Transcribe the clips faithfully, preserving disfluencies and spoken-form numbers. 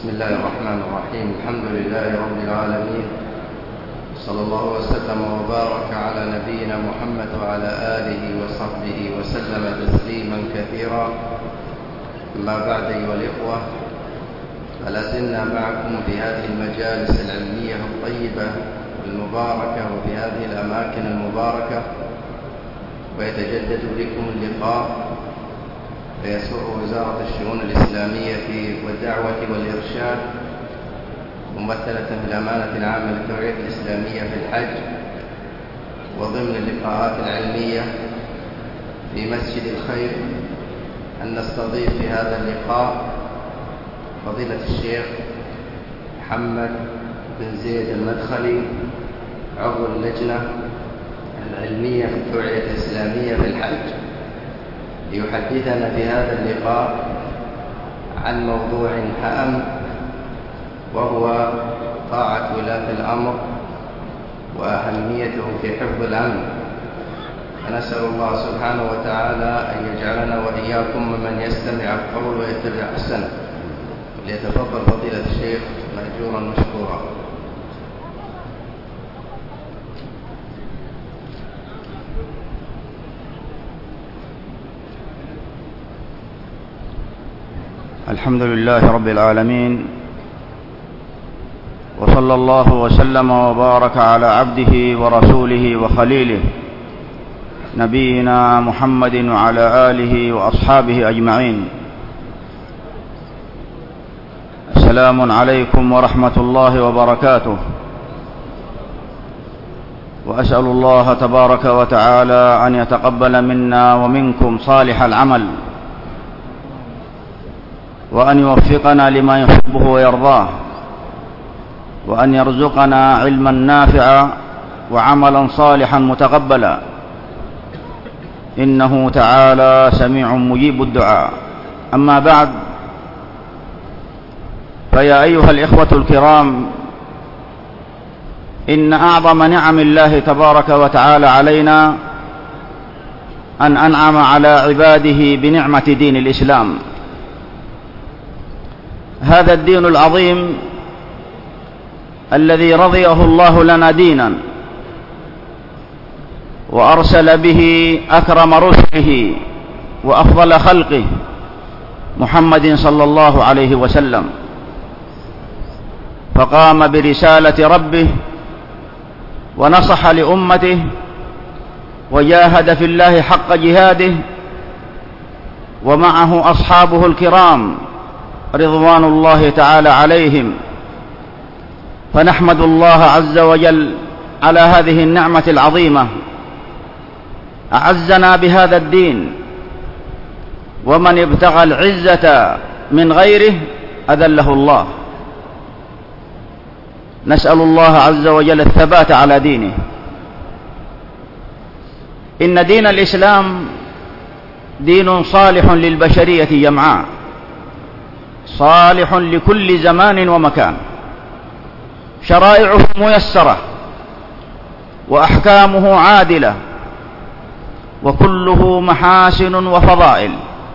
بسم الله الرحمن الرحيم. الحمد لله رب العالمين، صلى الله وسلم وبارك على نبينا محمد وعلى آله وصحبه وسلم تسليما كثيرا. أما بعد أيها الإخوة، فلا زلنا معكم في هذه المجالس العلمية الطيبة المباركة وفي هذه الأماكن المباركة، ويتجدد بكم اللقاء. فيسر وزارة الشؤون الإسلامية والدعوة والإرشاد ممثلة في الأمانة العامة للتوعية الإسلامية في الحج، وضمن اللقاءات العلمية في مسجد الخير، أن نستضيف في هذا اللقاء فضيلة الشيخ محمد بن زيد المدخلي، عضو اللجنة العلمية في التوعية الإسلامية في الحج، ليحدثنا في هذا اللقاء عن موضوع هام، وهو طاعة ولاة الأمر وأهميته في حفظ الأمن. فنسأل الله سبحانه وتعالى أن يجعلنا وإياكم ممن يستمع القول ويتبع أحسنه. ليتفضل فضيلة الشيخ مأجورا مشكورا. الحمد لله رب العالمين، وصلى الله وسلم وبارك على عبده ورسوله وخليله نبينا محمد وعلى آله وأصحابه أجمعين. السلام عليكم ورحمة الله وبركاته. وأسأل الله تبارك وتعالى أن يتقبل منا ومنكم صالح العمل، وأن يوفقنا لما يحبه ويرضاه، وأن يرزقنا علما نافعا وعملا صالحا متقبلا، إنه تعالى سميع مجيب الدعاء. أما بعد، فيا أيها الإخوة الكرام، إن أعظم نعم الله تبارك وتعالى علينا أن أنعم على عباده بنعمة دين الإسلام. هذا الدين العظيم الذي رضيه الله لنا دينا، وأرسل به أكرم رسله وأفضل خلقه محمد صلى الله عليه وسلم، فقام برسالة ربه ونصح لأمته وجاهد في الله حق جهاده، ومعه أصحابه الكرام رضوان الله تعالى عليهم. فنحمد الله عز وجل على هذه النعمة العظيمة، أعزنا بهذا الدين، ومن ابتغى العزة من غيره أذله الله. نسأل الله عز وجل الثبات على دينه. إن دين الإسلام دين صالح للبشرية جمعاء، صالح لكل زمان ومكان، شرائعه ميسرة وأحكامه عادلة، وكله محاسن وفضائل.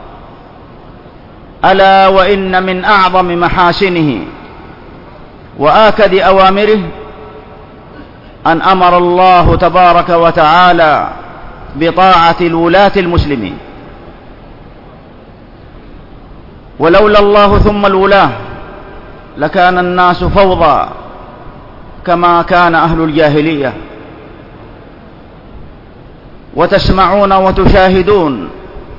ألا وإن من أعظم محاسنه وآكد أوامره أن أمر الله تبارك وتعالى بطاعة الولاة المسلمين. ولولا الله ثم الولاة لكان الناس فوضى كما كان أهل الجاهلية. وتسمعون وتشاهدون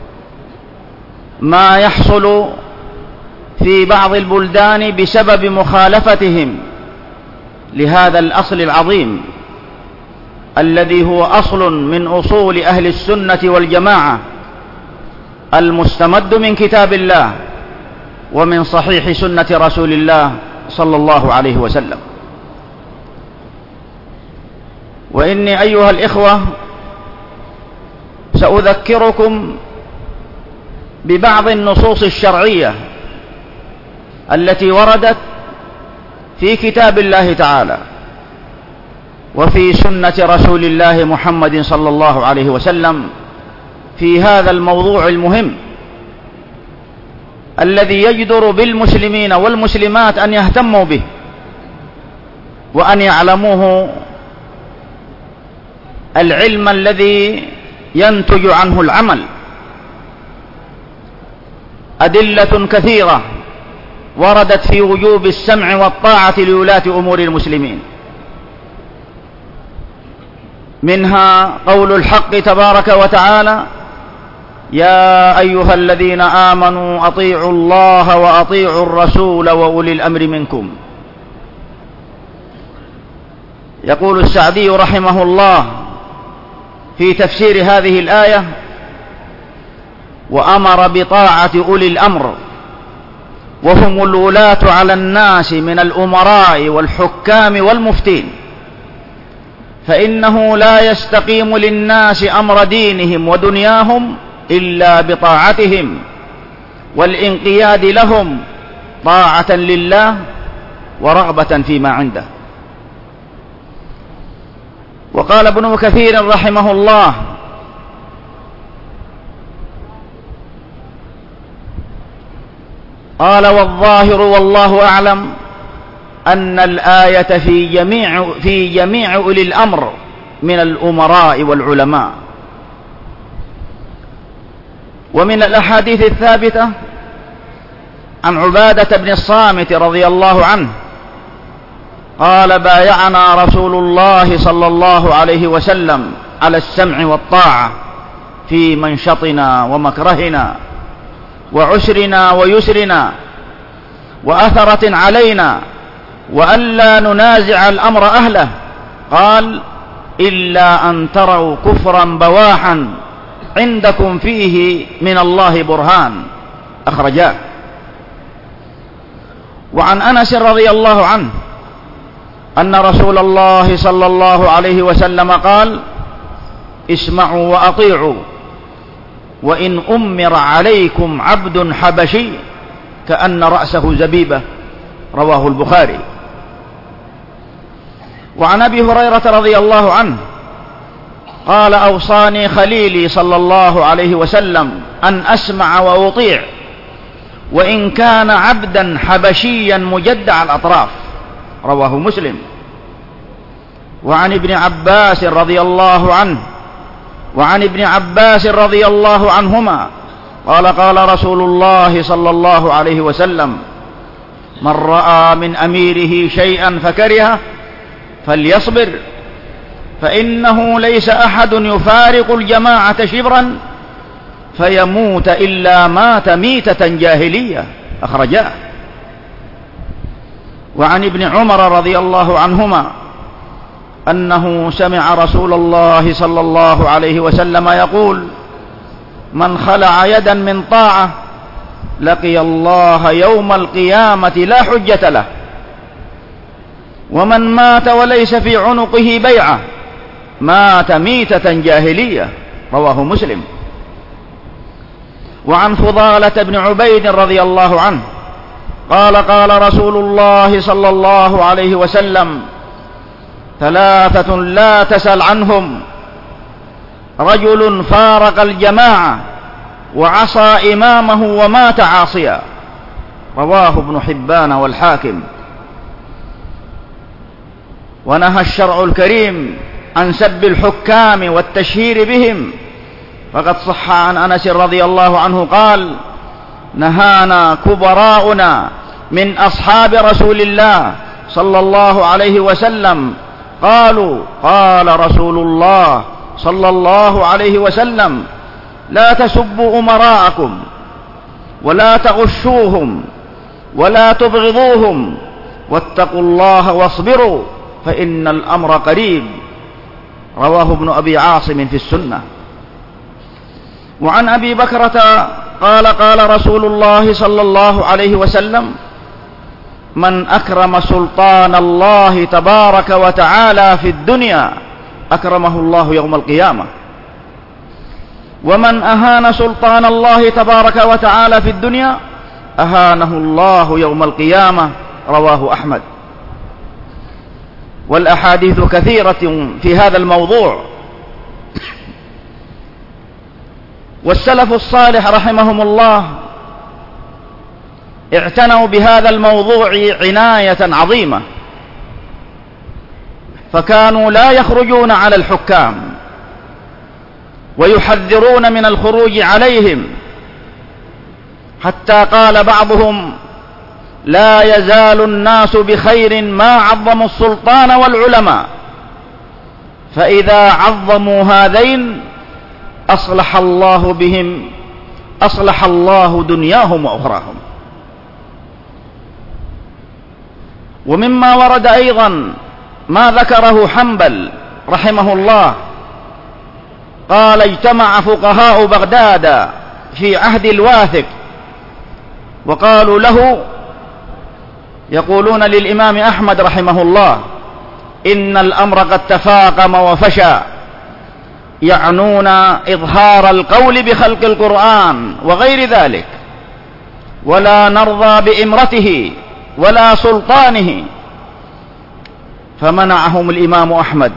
ما يحصل في بعض البلدان بسبب مخالفتهم لهذا الأصل العظيم، الذي هو أصل من أصول أهل السنة والجماعة، المستمد من كتاب الله ومن صحيح سنة رسول الله صلى الله عليه وسلم. وإني أيها الإخوة سأذكركم ببعض النصوص الشرعية التي وردت في كتاب الله تعالى وفي سنة رسول الله محمد صلى الله عليه وسلم في هذا الموضوع المهم، الذي يجدر بالمسلمين والمسلمات أن يهتموا به وأن يعلموه العلم الذي ينتج عنه العمل. أدلة كثيرة وردت في وجوب السمع والطاعة لولاة أمور المسلمين، منها قول الحق تبارك وتعالى: يا أيها الذين آمنوا أطيعوا الله وأطيعوا الرسول وأولي الأمر منكم. يقول السعدي رحمه الله في تفسير هذه الآية: وأمر بطاعة أولي الأمر وهم الولاة على الناس من الأمراء والحكام والمفتين، فإنه لا يستقيم للناس أمر دينهم ودنياهم إلا بطاعتهم والانقياد لهم طاعة لله ورغبة فيما عنده. وقال ابن كثير رحمه الله: قال: والظاهر والله أعلم أن الآية في جميع في جميع أولي الأمر من الأمراء والعلماء. ومن الأحاديث الثابتة عن عبادة بن الصامت رضي الله عنه قال: بايعنا رسول الله صلى الله عليه وسلم على السمع والطاعة في منشطنا ومكرهنا وعسرنا ويسرنا وأثرة علينا، وألا ننازع الأمر أهله. قال: إلا أن تروا كفرا بواحا عندكم فيه من الله برهان. أخرجاه. وعن أنس رضي الله عنه أن رسول الله صلى الله عليه وسلم قال: اسمعوا وأطيعوا وإن أمر عليكم عبد حبشي كأن رأسه زبيبة. رواه البخاري. وعن أبي هريرة رضي الله عنه قال: أوصاني خليلي صلى الله عليه وسلم أن أسمع وأطيع وإن كان عبدا حبشيا مجدع الأطراف. رواه مسلم. وعن ابن عباس رضي الله عنه وعن ابن عباس رضي الله عنهما قال: قال رسول الله صلى الله عليه وسلم: من رأى من أميره شيئا فكرهه فليصبر، فإنه ليس أحد يفارق الجماعة شبرا فيموت إلا مات ميتة جاهلية. أخرجاه. وعن ابن عمر رضي الله عنهما أنه سمع رسول الله صلى الله عليه وسلم يقول: من خلع يدا من طاعة لقي الله يوم القيامة لا حجة له، ومن مات وليس في عنقه بيعة مات ميتة جاهلية. رواه مسلم. وعن فضالة بن عبيد رضي الله عنه قال: قال رسول الله صلى الله عليه وسلم: ثلاثة لا تسل عنهم: رجل فارق الجماعة وعصى إمامه ومات عاصيا. رواه ابن حبان والحاكم. ونهى الشرع الكريم عن سب الحكام والتشهير بهم، فقد صح عن أنس رضي الله عنه قال: نهانا كبراؤنا من أصحاب رسول الله صلى الله عليه وسلم قالوا: قال رسول الله صلى الله عليه وسلم: لا تسبوا أمراءكم ولا تغشوهم ولا تبغضوهم واتقوا الله واصبروا فإن الأمر قريب. رواه ابن أبي عاصم في السنة. وعن أبي بكرة قال: قال رسول الله صلى الله عليه وسلم: من أكرم سلطان الله تبارك وتعالى في الدنيا أكرمه الله يوم القيامة، ومن أهان سلطان الله تبارك وتعالى في الدنيا أهانه الله يوم القيامة. رواه أحمد. والأحاديث كثيرة في هذا الموضوع. والسلف الصالح رحمهم الله اعتنوا بهذا الموضوع عناية عظيمة، فكانوا لا يخرجون على الحكام ويحذرون من الخروج عليهم، حتى قال بعضهم: لا يزال الناس بخير ما عظموا السلطان والعلماء، فإذا عظموا هذين أصلح الله بهم أصلح الله دنياهم وأخراهم. ومما ورد أيضا ما ذكره حنبل رحمه الله، قال: اجتمع فقهاء بغداد في عهد الواثق وقالوا له، يقولون للإمام أحمد رحمه الله: إن الأمر قد تفاقم وفشى، يعنون إظهار القول بخلق القرآن وغير ذلك، ولا نرضى بإمرته ولا سلطانه. فمنعهم الإمام أحمد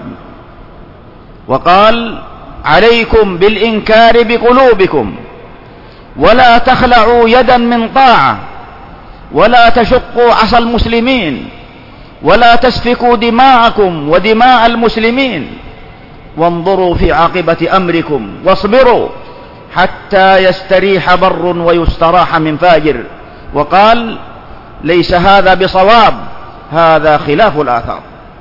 وقال: عليكم بالإنكار بقلوبكم، ولا تخلعوا يدا من طاعة، ولا تشقوا عصا المسلمين، ولا تسفكوا دماءكم ودماء المسلمين، وانظروا في عاقبة أمركم، واصبروا حتى يستريح بر ويستراح من فاجر. وقال: ليس هذا بصواب، هذا خلاف الآثار.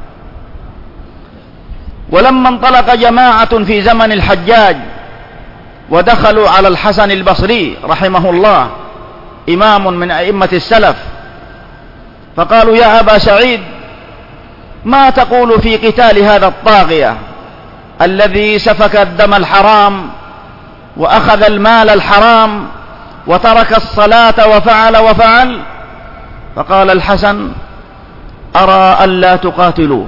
ولما انطلق جماعة في زمن الحجاج ودخلوا على الحسن البصري رحمه الله، إمام من أئمة السلف، فقالوا: يا أبا سعيد، ما تقول في قتال هذا الطاغية الذي سفك الدم الحرام وأخذ المال الحرام وترك الصلاة وفعل وفعل؟ فقال الحسن: أرى ألا تقاتلوه،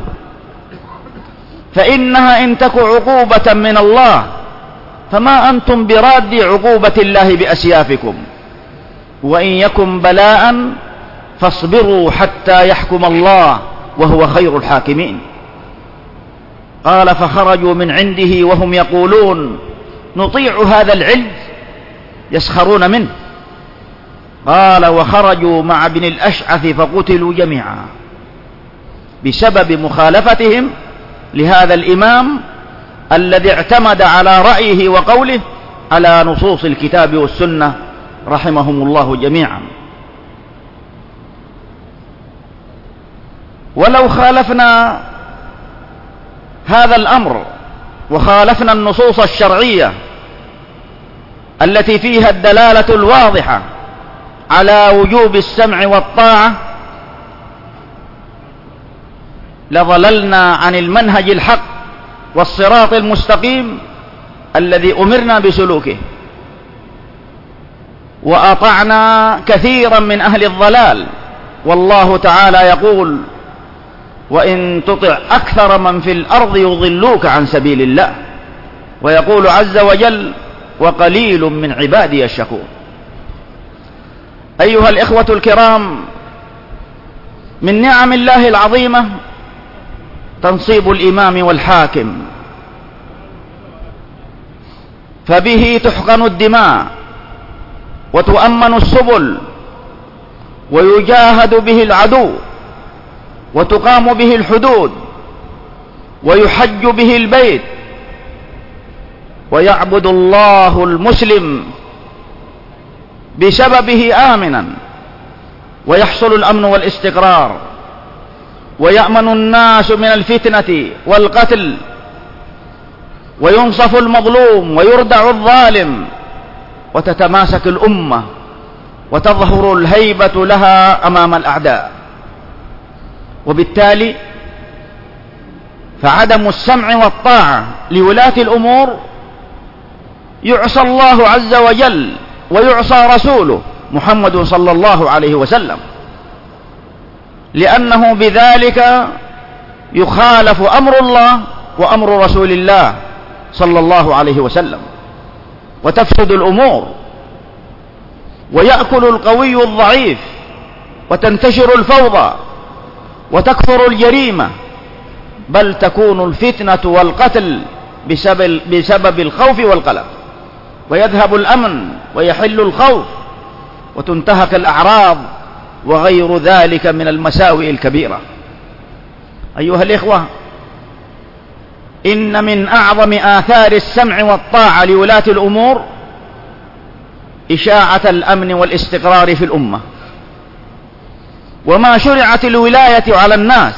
فإنها إن تك عقوبة من الله فما أنتم براد عقوبة الله بأسيافكم، وإن يكن بلاء فاصبروا حتى يحكم الله وهو خير الحاكمين. قال: فخرجوا من عنده وهم يقولون: نطيع هذا العلج، يسخرون منه. قال: وخرجوا مع ابن الأشعث فقتلوا جميعا بسبب مخالفتهم لهذا الإمام الذي اعتمد على رأيه وقوله على نصوص الكتاب والسنة رحمهم الله جميعا. ولو خالفنا هذا الأمر وخالفنا النصوص الشرعية التي فيها الدلالة الواضحة على وجوب السمع والطاعة، لضللنا عن المنهج الحق والصراط المستقيم الذي أمرنا بسلوكه، وأطعنا كثيرا من أهل الضلال. والله تعالى يقول: وإن تطع أكثر من في الأرض يضلوك عن سبيل الله. ويقول عز وجل: وقليل من عبادي الشكور. أيها الإخوة الكرام، من نعم الله العظيمة تنصيب الإمام والحاكم، فبه تحقن الدماء وتؤمن السبل ويجاهد به العدو وتقام به الحدود ويحج به البيت، ويعبد الله المسلم بسببه آمنا، ويحصل الأمن والاستقرار، ويأمن الناس من الفتنة والقتل، وينصف المظلوم ويردع الظالم، وتتماسك الأمة وتظهر الهيبة لها أمام الأعداء. وبالتالي فعدم السمع والطاعة لولاة الأمور يعصى الله عز وجل ويعصى رسوله محمد صلى الله عليه وسلم، لأنه بذلك يخالف أمر الله وأمر رسول الله صلى الله عليه وسلم، وتفسد الأمور، ويأكل القوي الضعيف، وتنتشر الفوضى، وتكثر الجريمة، بل تكون الفتنة والقتل بسبب, بسبب الخوف والقلق، ويذهب الأمن ويحل الخوف، وتنتهك الأعراض وغير ذلك من المساوئ الكبيرة. أيها الإخوة، إن من أعظم آثار السمع والطاعة لولاة الأمور إشاعة الأمن والاستقرار في الأمة. وما شرعت الولاية على الناس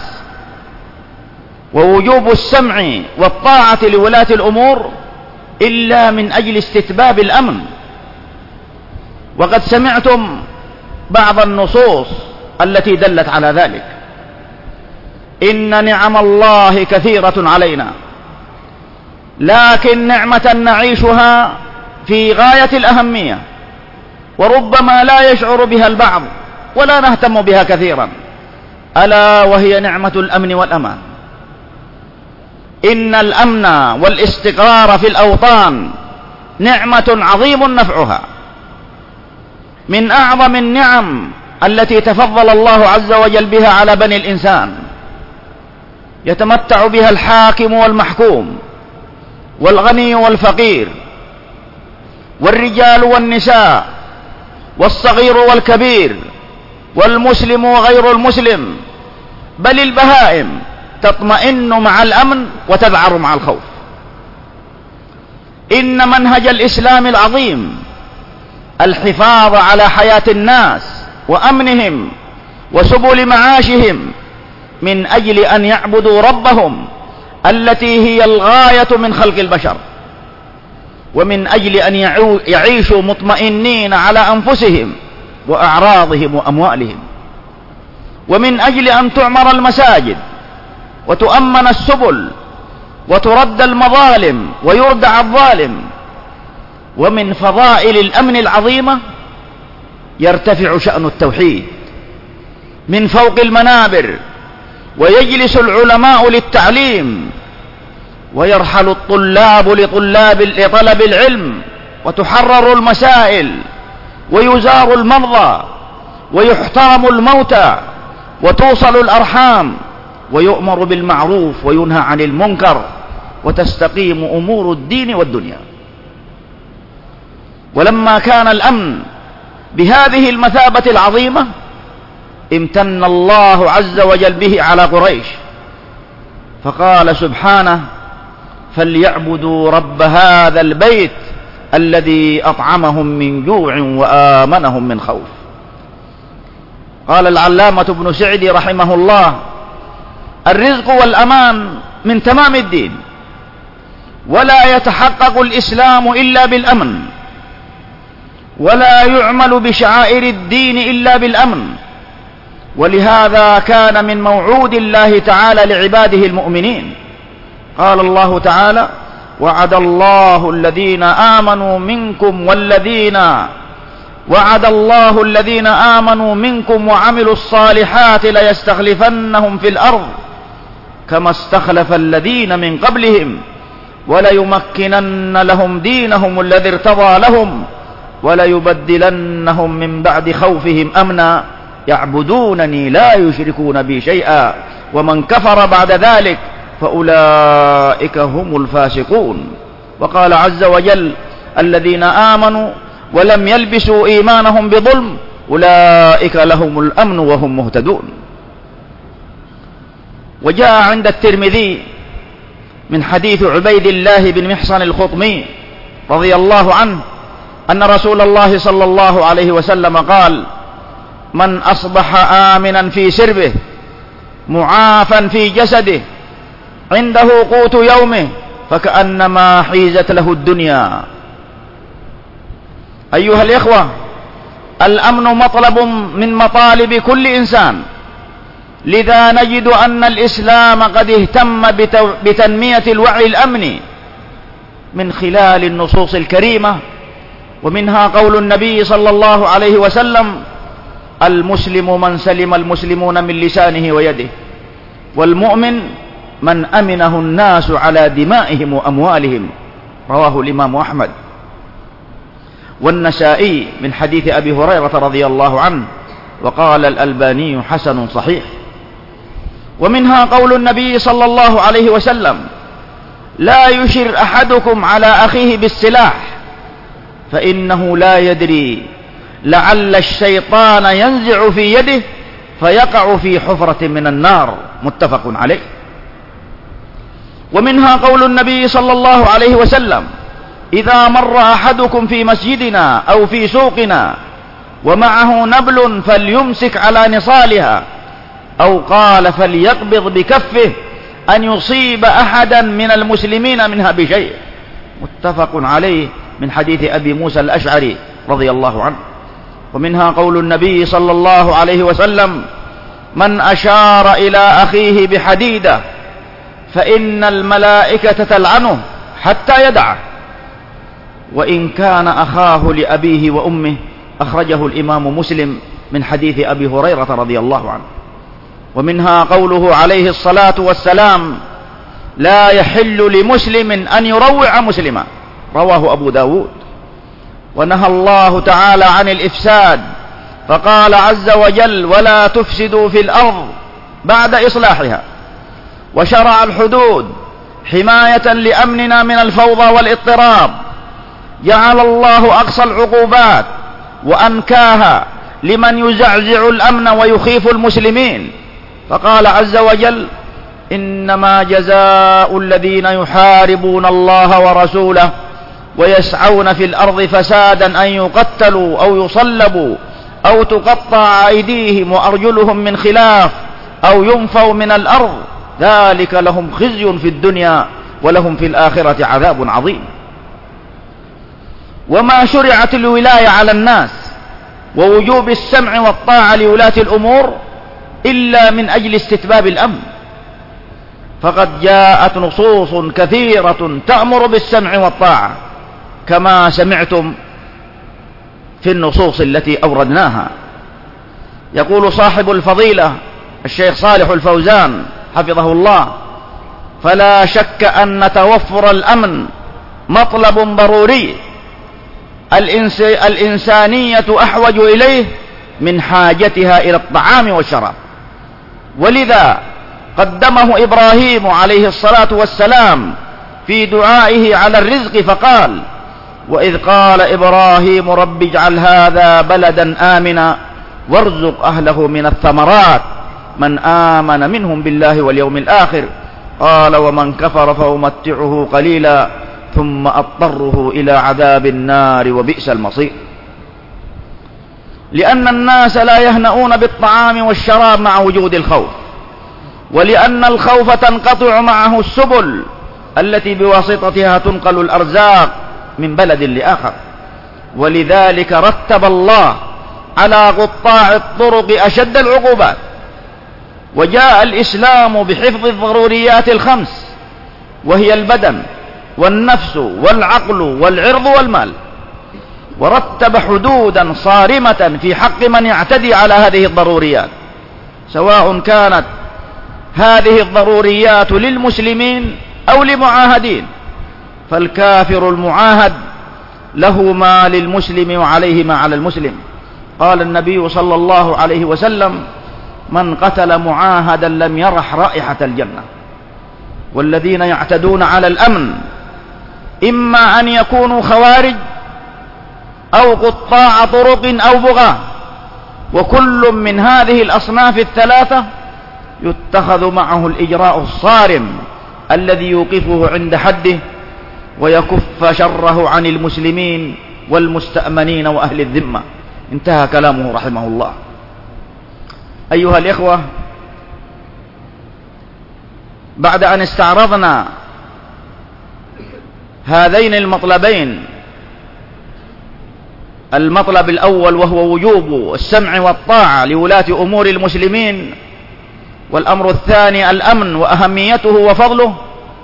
ووجوب السمع والطاعة لولاة الأمور إلا من أجل استتباب الأمن. وقد سمعتم بعض النصوص التي دلت على ذلك. إن نعم الله كثيرة علينا، لكن نعمة نعيشها في غاية الأهمية، وربما لا يشعر بها البعض ولا نهتم بها كثيرا، ألا وهي نعمة الأمن والأمان. إن الأمن والاستقرار في الأوطان نعمة عظيم نفعها، من أعظم النعم التي تفضل الله عز وجل بها على بني الإنسان، يتمتع بها الحاكم والمحكوم والغني والفقير والرجال والنساء والصغير والكبير والمسلم وغير المسلم، بل البهائم تطمئن مع الأمن وتذعر مع الخوف. إن منهج الإسلام العظيم الحفاظ على حياة الناس وأمنهم وسبل معاشهم من أجل أن يعبدوا ربهم التي هي الغاية من خلق البشر، ومن أجل أن يعيشوا مطمئنين على أنفسهم وأعراضهم وأموالهم، ومن أجل أن تعمر المساجد وتؤمن السبل وترد المظالم ويردع الظالم. ومن فضائل الأمن العظيمة يرتفع شأن التوحيد من فوق المنابر، ويجلس العلماء للتعليم، ويرحل الطلاب لطلاب لطلب العلم، وتحرر المسائل، ويزار المرضى، ويحترم الموتى، وتوصل الأرحام، ويؤمر بالمعروف وينهى عن المنكر، وتستقيم أمور الدين والدنيا. ولما كان الأمن بهذه المثابة العظيمة امتن الله عز وجل به على قريش، فقال سبحانه: فليعبدوا رب هذا البيت الذي أطعمهم من جوع وآمنهم من خوف. قال العلامة ابن سعدي رحمه الله: الرزق والأمان من تمام الدين، ولا يتحقق الإسلام إلا بالأمن، ولا يعمل بشعائر الدين إلا بالأمن. ولهذا كان من موعود الله تعالى لعباده المؤمنين. قال الله تعالى: وعد الله الذين آمنوا منكم والذين وعد الله الذين آمنوا منكم وعملوا الصالحات ليستخلفنهم في الأرض كما استخلف الذين من قبلهم وليمكنن لهم دينهم الذي ارتضى لهم وليبدلنهم من بعد خوفهم أمنا يعبدونني لا يشركون بي شيئا ومن كفر بعد ذلك فأولئك هم الفاسقون. وقال عز وجل: الذين آمنوا ولم يلبسوا إيمانهم بظلم أولئك لهم الأمن وهم مهتدون. وجاء عند الترمذي من حديث عبيد الله بن محصن الخطمي رضي الله عنه أن رسول الله صلى الله عليه وسلم قال: من أصبح آمنا في سربه معافا في جسده عنده قوت يومه فكأنما حيزت له الدنيا. أيها الإخوة، الأمن مطلب من مطالب كل إنسان، لذا نجد أن الإسلام قد اهتم بتنمية الوعي الأمني من خلال النصوص الكريمة، ومنها قول النبي صلى الله عليه وسلم: المسلم من سلم المسلمون من لسانه ويده، والمؤمن من أمنه الناس على دمائهم وأموالهم. رواه الإمام أحمد والنسائي من حديث أبي هريرة رضي الله عنه، وقال الألباني حسن صحيح. ومنها قول النبي صلى الله عليه وسلم: لا يشر أحدكم على أخيه بالسلاح فإنه لا يدري لعل الشيطان ينزع في يده فيقع في حفرة من النار. متفق عليه. ومنها قول النبي صلى الله عليه وسلم: إذا مر أحدكم في مسجدنا أو في سوقنا ومعه نبل فليمسك على نصالها، أو قال فليقبض بكفه أن يصيب أحدا من المسلمين منها بشيء. متفق عليه من حديث أبي موسى الأشعري رضي الله عنه. ومنها قول النبي صلى الله عليه وسلم: من أشار إلى أخيه بحديدة فإن الملائكة تلعنه حتى يدعه، وإن كان أخاه لأبيه وأمه. أخرجه الإمام مسلم من حديث أبي هريرة رضي الله عنه. ومنها قوله عليه الصلاة والسلام: لا يحل لمسلم أن يروع مسلما، رواه أبو داود. ونهى الله تعالى عن الإفساد فقال عز وجل: ولا تفسدوا في الأرض بعد إصلاحها. وشرع الحدود حماية لأمننا من الفوضى والاضطراب. جعل الله أقصى العقوبات وأنكاها لمن يزعزع الأمن ويخيف المسلمين، فقال عز وجل: إنما جزاء الذين يحاربون الله ورسوله ويسعون في الأرض فسادا أن يقتلوا أو يصلبوا أو تقطع أيديهم وأرجلهم من خلاف أو ينفوا من الأرض، ذلك لهم خزي في الدنيا ولهم في الآخرة عذاب عظيم. وما شرعت الولاية على الناس ووجوب السمع والطاعة لولاة الأمور إلا من أجل استتباب الأمن، فقد جاءت نصوص كثيرة تأمر بالسمع والطاعة كما سمعتم في النصوص التي أوردناها. يقول صاحب الفضيلة الشيخ صالح الفوزان حفظه الله: فلا شك أن توفر الأمن مطلب ضروري الإنس الإنسانية أحوج إليه من حاجتها إلى الطعام والشراب، ولذا قدمه إبراهيم عليه الصلاة والسلام في دعائه على الرزق فقال: وإذ قال إبراهيم رب اجعل هذا بلدا آمنا وارزق أهله من الثمرات من آمن منهم بالله واليوم الآخر قال ومن كفر فأمتعه قليلا ثم أضطره إلى عذاب النار وبئس المصير. لأن الناس لا يهنؤون بالطعام والشراب مع وجود الخوف، ولأن الخوف تنقطع معه السبل التي بواسطتها تنقل الأرزاق من بلد لآخر، ولذلك رتب الله على قطاع الطرق أشد العقوبات. وجاء الإسلام بحفظ الضروريات الخمس، وهي البدن والنفس والعقل والعرض والمال، ورتب حدودا صارمة في حق من يعتدي على هذه الضروريات، سواء كانت هذه الضروريات للمسلمين أو لمعاهدين. فالكافر المعاهد له ما للمسلم وعليه ما على المسلم. قال النبي صلى الله عليه وسلم: من قتل معاهدا لم يرح رائحة الجنة. والذين يعتدون على الأمن إما أن يكونوا خوارج أو قطاع طرق أو بغاة، وكل من هذه الأصناف الثلاثة يتخذ معه الإجراء الصارم الذي يوقفه عند حده ويكف شره عن المسلمين والمستأمنين وأهل الذمة. انتهى كلامه رحمه الله. أيها الإخوة، بعد أن استعرضنا هذين المطلبين، المطلب الأول وهو وجوب السمع والطاعة لولاة أمور المسلمين، والأمر الثاني الأمن وأهميته وفضله،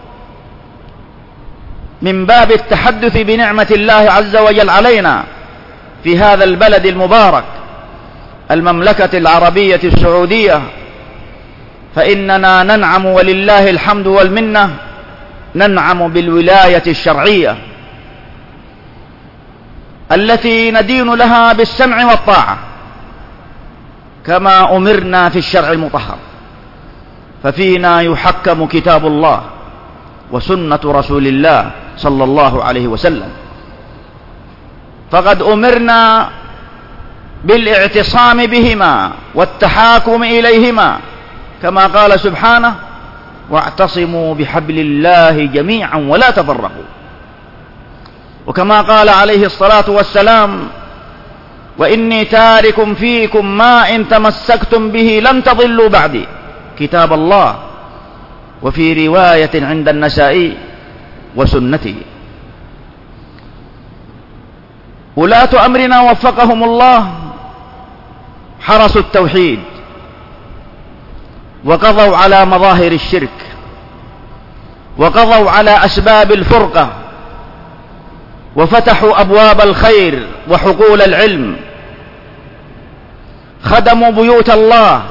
من باب التحدث بنعمة الله عز وجل علينا في هذا البلد المبارك المملكة العربية السعودية، فإننا ننعم ولله الحمد والمنة، ننعم بالولاية الشرعية التي ندين لها بالسمع والطاعة كما أمرنا في الشرع المطهر. ففينا يحكم كتاب الله وسنة رسول الله صلى الله عليه وسلم، فقد أمرنا بالاعتصام بهما والتحاكم إليهما، كما قال سبحانه: واعتصموا بحبل الله جميعا ولا تفرقوا. وكما قال عليه الصلاة والسلام: وإني تارك فيكم ما إن تمسكتم به لن تضلوا بعدي، كتاب الله. وفي رواية عند النسائي: وسنتي. ولاة أمرنا وفقهم الله حرسوا التوحيد وقضوا على مظاهر الشرك وقضوا على أسباب الفرقة وفتحوا أبواب الخير وحقول العلم، خدموا بيوت الله،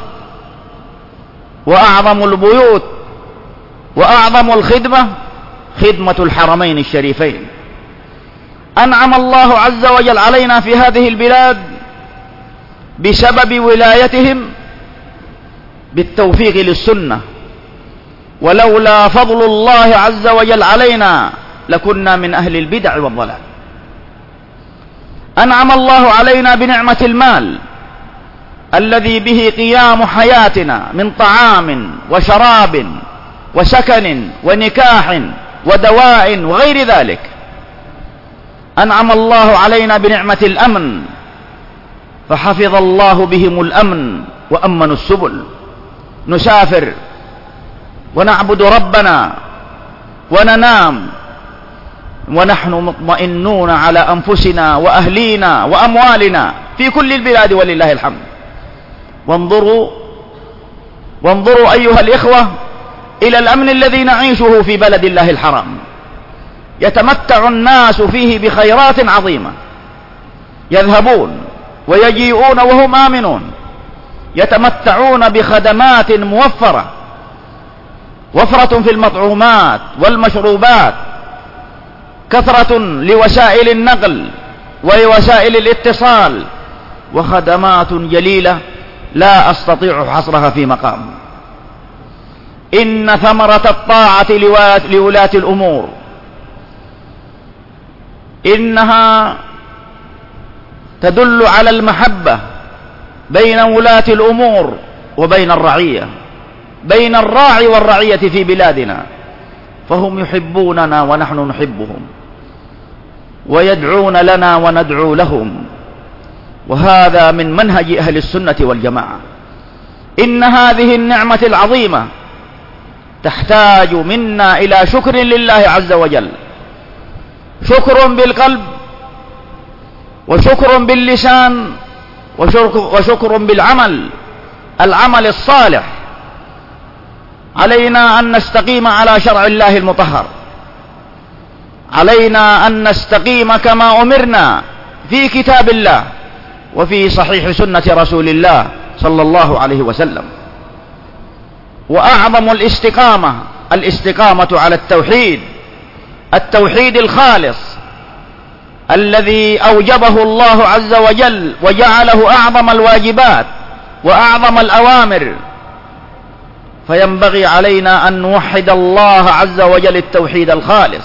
وأعظم البيوت وأعظم الخدمة خدمة الحرمين الشريفين. أنعم الله عز وجل علينا في هذه البلاد بسبب ولايتهم بالتوفيق للسنة، ولولا فضل الله عز وجل علينا لكنا من أهل البدع والضلال. أنعم الله علينا بنعمة المال الذي به قيام حياتنا من طعام وشراب وسكن ونكاح ودواء وغير ذلك. أنعم الله علينا بنعمة الأمن، فحفظ الله بهم الأمن وأمنوا السبل. نسافر ونعبد ربنا وننام ونحن مطمئنون على أنفسنا وأهلينا وأموالنا في كل البلاد ولله الحمد. وانظروا وانظروا أيها الإخوة إلى الأمن الذي نعيشه في بلد الله الحرام. يتمتع الناس فيه بخيرات عظيمة، يذهبون ويجيئون وهم آمنون، يتمتعون بخدمات موفرة، وفرة في المطعومات والمشروبات، كثرة لوسائل النقل ووسائل الاتصال، وخدمات جليلة لا أستطيع حصرها في مقام. إن ثمرة الطاعة لولاة الأمور إنها تدل على المحبة بين ولاة الأمور وبين الرعية، بين الراعي والرعية في بلادنا، فهم يحبوننا ونحن نحبهم، ويدعون لنا وندعو لهم، وهذا من منهج أهل السنة والجماعة. إن هذه النعمة العظيمة تحتاج منا إلى شكر لله عز وجل، شكر بالقلب وشكر باللسان وشكر بالعمل، العمل الصالح. علينا أن نستقيم على شرع الله المطهر، علينا أن نستقيم كما أمرنا في كتاب الله وفي صحيح سنة رسول الله صلى الله عليه وسلم. وأعظم الاستقامة الاستقامة على التوحيد، التوحيد الخالص الذي أوجبه الله عز وجل وجعله أعظم الواجبات وأعظم الأوامر. فينبغي علينا أن نوحد الله عز وجل التوحيد الخالص،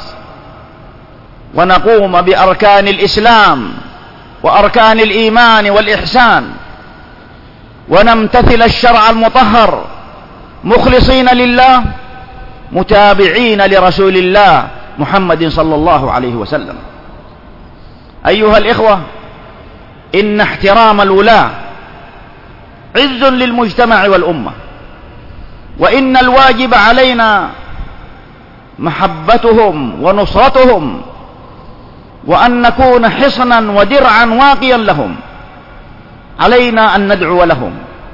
ونقوم بأركان الإسلام وأركان الإيمان والإحسان، ونمتثل الشرع المطهر مخلصين لله متابعين لرسول الله محمد صلى الله عليه وسلم. أيها الإخوة، إن احترام الولاة عز للمجتمع والأمة، وإن الواجب علينا محبتهم ونصرتهم، وأن نكون حصنا ودرعا واقيا لهم. علينا أن ندعو لهم،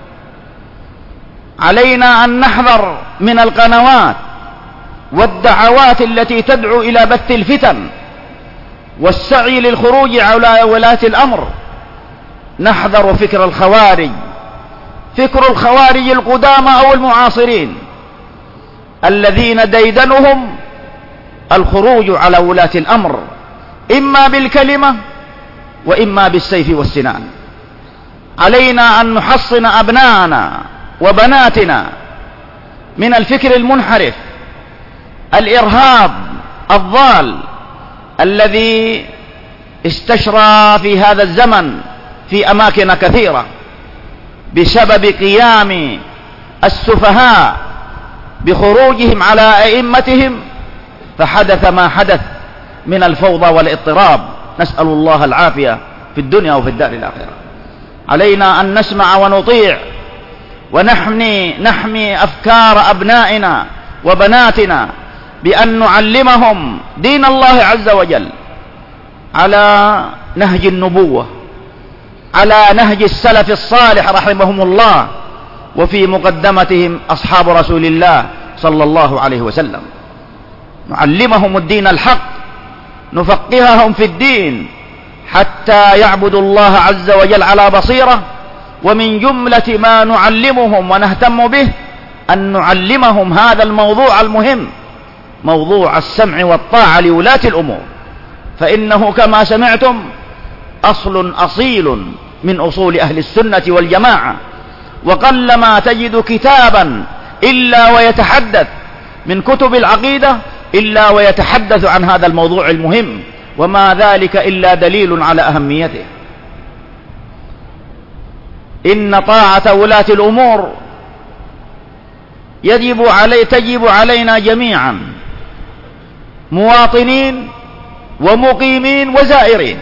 علينا أن نحذر من القنوات والدعوات التي تدعو إلى بث الفتن والسعي للخروج على ولاة الأمر. نحذر فكر الخوارج، فكر الخوارج القدامى أو المعاصرين الذين ديدنهم الخروج على ولاة الأمر، إما بالكلمة وإما بالسيف والسنان. علينا أن نحصن أبناءنا وبناتنا من الفكر المنحرف، الإرهاب الضال الذي استشرى في هذا الزمن في أماكن كثيرة بسبب قيام السفهاء بخروجهم على أئمتهم، فحدث ما حدث من الفوضى والاضطراب. نسأل الله العافية في الدنيا وفي الدار الآخرة. علينا أن نسمع ونطيع ونحمي نحمي أفكار أبنائنا وبناتنا بأن نعلمهم دين الله عز وجل على نهج النبوة، على نهج السلف الصالح رحمهم الله، وفي مقدمتهم أصحاب رسول الله صلى الله عليه وسلم. نعلمهم الدين الحق، نفقههم في الدين حتى يعبدوا الله عز وجل على بصيرة. ومن جملة ما نعلمهم ونهتم به أن نعلمهم هذا الموضوع المهم، موضوع السمع والطاعة لولاة الأمور، فإنه كما سمعتم أصل أصيل من أصول أهل السنة والجماعة، وقلما تجد كتابا إلا ويتحدث من كتب العقيدة إلا ويتحدث عن هذا الموضوع المهم، وما ذلك إلا دليل على أهميته. إن طاعة ولاة الأمور يجب علي تجب علينا جميعا، مواطنين ومقيمين وزائرين،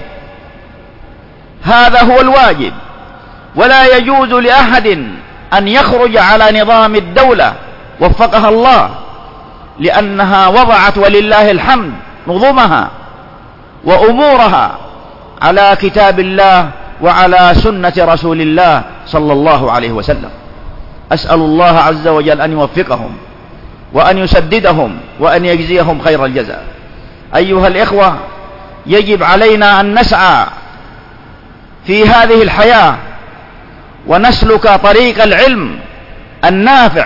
هذا هو الواجب. ولا يجوز لأحد أن يخرج على نظام الدولة وفقها الله، لأنها وضعت ولله الحمد نظمها وأمورها على كتاب الله وعلى سنة رسول الله صلى الله عليه وسلم. أسأل الله عز وجل أن يوفقهم وأن يسددهم وأن يجزيهم خير الجزاء. أيها الإخوة، يجب علينا أن نسعى في هذه الحياة ونسلك طريق العلم النافع.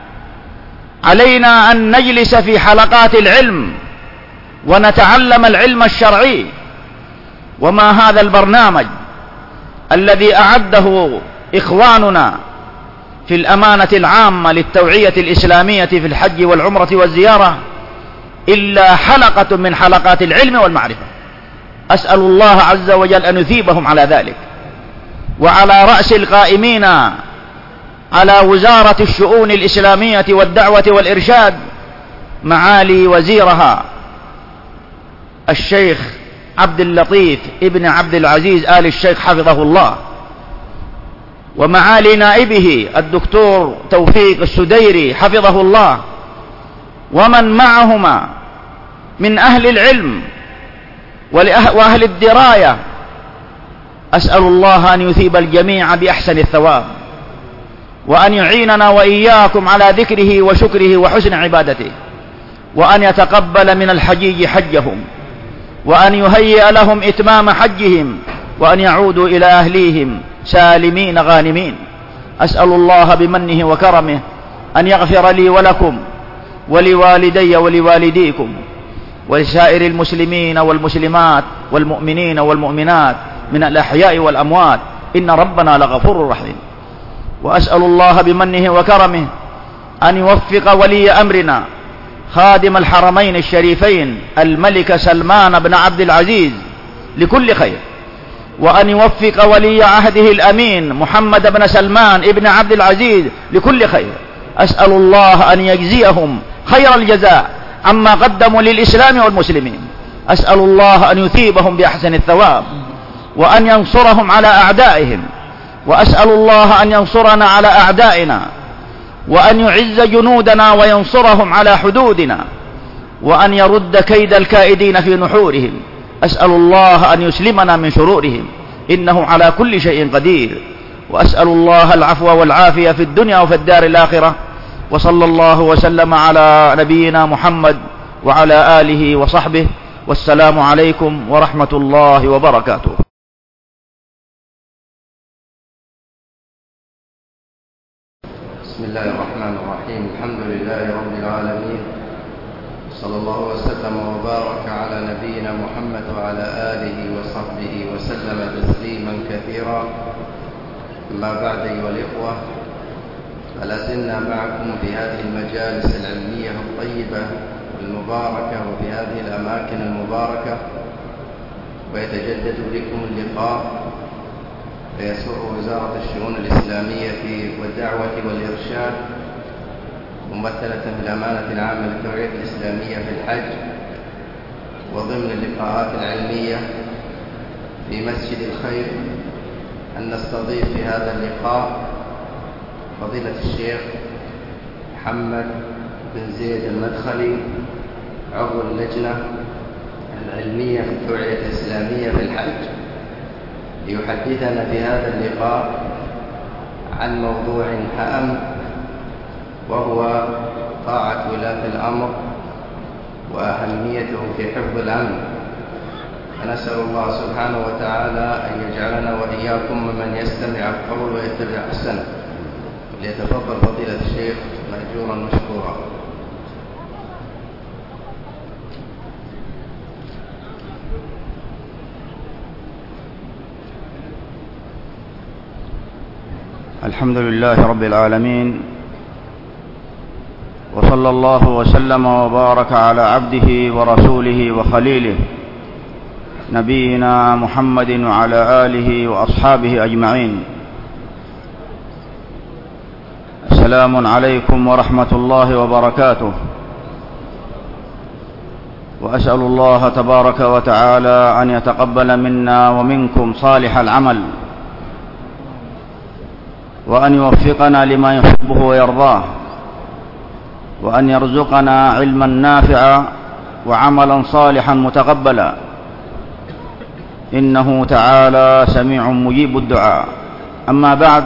علينا أن نجلس في حلقات العلم ونتعلم العلم الشرعي. وما هذا البرنامج الذي أعده إخواننا في الأمانة العامة للتوعية الإسلامية في الحج والعمرة والزيارة إلا حلقة من حلقات العلم والمعرفة. أسأل الله عز وجل أن يثيبهم على ذلك. وعلى رأس القائمين على وزارة الشؤون الإسلامية والدعوة والإرشاد معالي وزيرها الشيخ عبد اللطيف ابن عبد العزيز آل الشيخ حفظه الله، ومعالي نائبه الدكتور توفيق السديري حفظه الله، ومن معهما من أهل العلم وأهل الدراية. أسأل الله أن يثيب الجميع بأحسن الثواب، وأن يعيننا وإياكم على ذكره وشكره وحسن عبادته، وأن يتقبل من الحجيج حجهم، وأن يهيئ لهم إتمام حجهم، وأن يعودوا إلى أهليهم سالمين غانمين. أسأل الله بمنه وكرمه أن يغفر لي ولكم ولوالدي ولوالديكم ولسائر المسلمين والمسلمات والمؤمنين والمؤمنات من الأحياء والأموات، إن ربنا لغفور رحيم. وأسأل الله بمنه وكرمه أن يوفق ولي أمرنا خادم الحرمين الشريفين الملك سلمان بن عبد العزيز لكل خير، وأن يوفق ولي عهده الأمين محمد بن سلمان بن عبد العزيز لكل خير. أسأل الله أن يجزيهم خير الجزاء عما قدموا للإسلام والمسلمين. أسأل الله أن يثيبهم بأحسن الثواب، وأن ينصرهم على أعدائهم، وأسأل الله أن ينصرنا على أعدائنا، وأن يعز جنودنا وينصرهم على حدودنا، وأن يرد كيد الكائدين في نحورهم. أسأل الله أن يسلمنا من شرورهم، إنه على كل شيء قدير. وأسأل الله العفو والعافية في الدنيا وفي الدار الآخرة. وصلى الله وسلم على نبينا محمد وعلى آله وصحبه، والسلام عليكم ورحمة الله وبركاته. بسم الله الرحمن الرحيم. الحمد لله رب العالمين، صلى الله وسلم وبارك على نبينا محمد وعلى آله وصحبه وسلم تسليما كثيرا. أما بعد، أيها الإخوة، فلا زلنا معكم في هذه المجالس العلمية الطيبة والمباركة وفي هذه الأماكن المباركة، ويتجدد بكم اللقاء فيسر وزارة الشؤون الإسلامية والدعوة والإرشاد ممثلة في الأمانة العامة للتوعية الإسلامية في الحج وضمن اللقاءات العلمية في مسجد الخير أن نستضيف في هذا اللقاء فضيلة الشيخ محمد بن زيد المدخلي عضو اللجنة العلمية في التوعية الإسلامية في الحج ليحدثنا في هذا اللقاء عن موضوع هام وهو طاعة ولاة الأمر وأهميته في حفظ الأمن. فنسأل الله سبحانه وتعالى أن يجعلنا وإياكم ممن يستمع القول ويتبع أحسنه. ليتفضل فضيلة الشيخ مأجورا مشكورا. الحمد لله رب العالمين، وصلى الله وسلم وبارك على عبده ورسوله وخليله نبينا محمد وعلى آله وأصحابه أجمعين. السلام عليكم ورحمة الله وبركاته. وأسأل الله تبارك وتعالى أن يتقبل منا ومنكم صالح العمل، وأن يوفقنا لما يحبه ويرضاه، وأن يرزقنا علما نافعا وعملا صالحا متقبلا، إنه تعالى سميع مجيب الدعاء. أما بعد،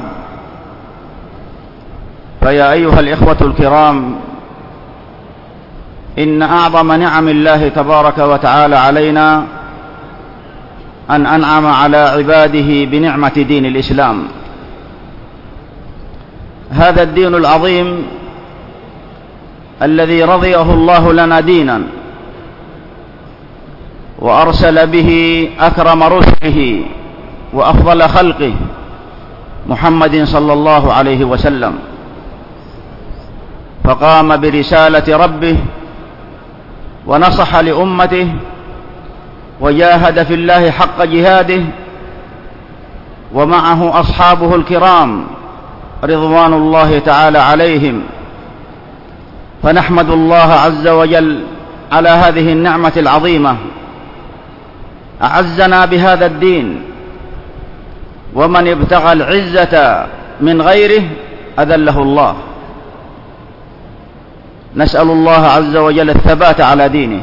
فيا أيها الإخوة الكرام، إن أعظم نعم الله تبارك وتعالى علينا أن أنعم على عباده بنعمة دين الإسلام. هذا الدين العظيم الذي رضيه الله لنا دينا وأرسل به أكرم رسله وأفضل خلقه محمد صلى الله عليه وسلم، فقام برسالة ربه ونصح لأمته وجاهد في الله حق جهاده، ومعه أصحابه الكرام رضوان الله تعالى عليهم. فنحمد الله عز وجل على هذه النعمة العظيمة، أعزنا بهذا الدين، ومن ابتغى العزة من غيره أذله الله. نسأل الله عز وجل الثبات على دينه.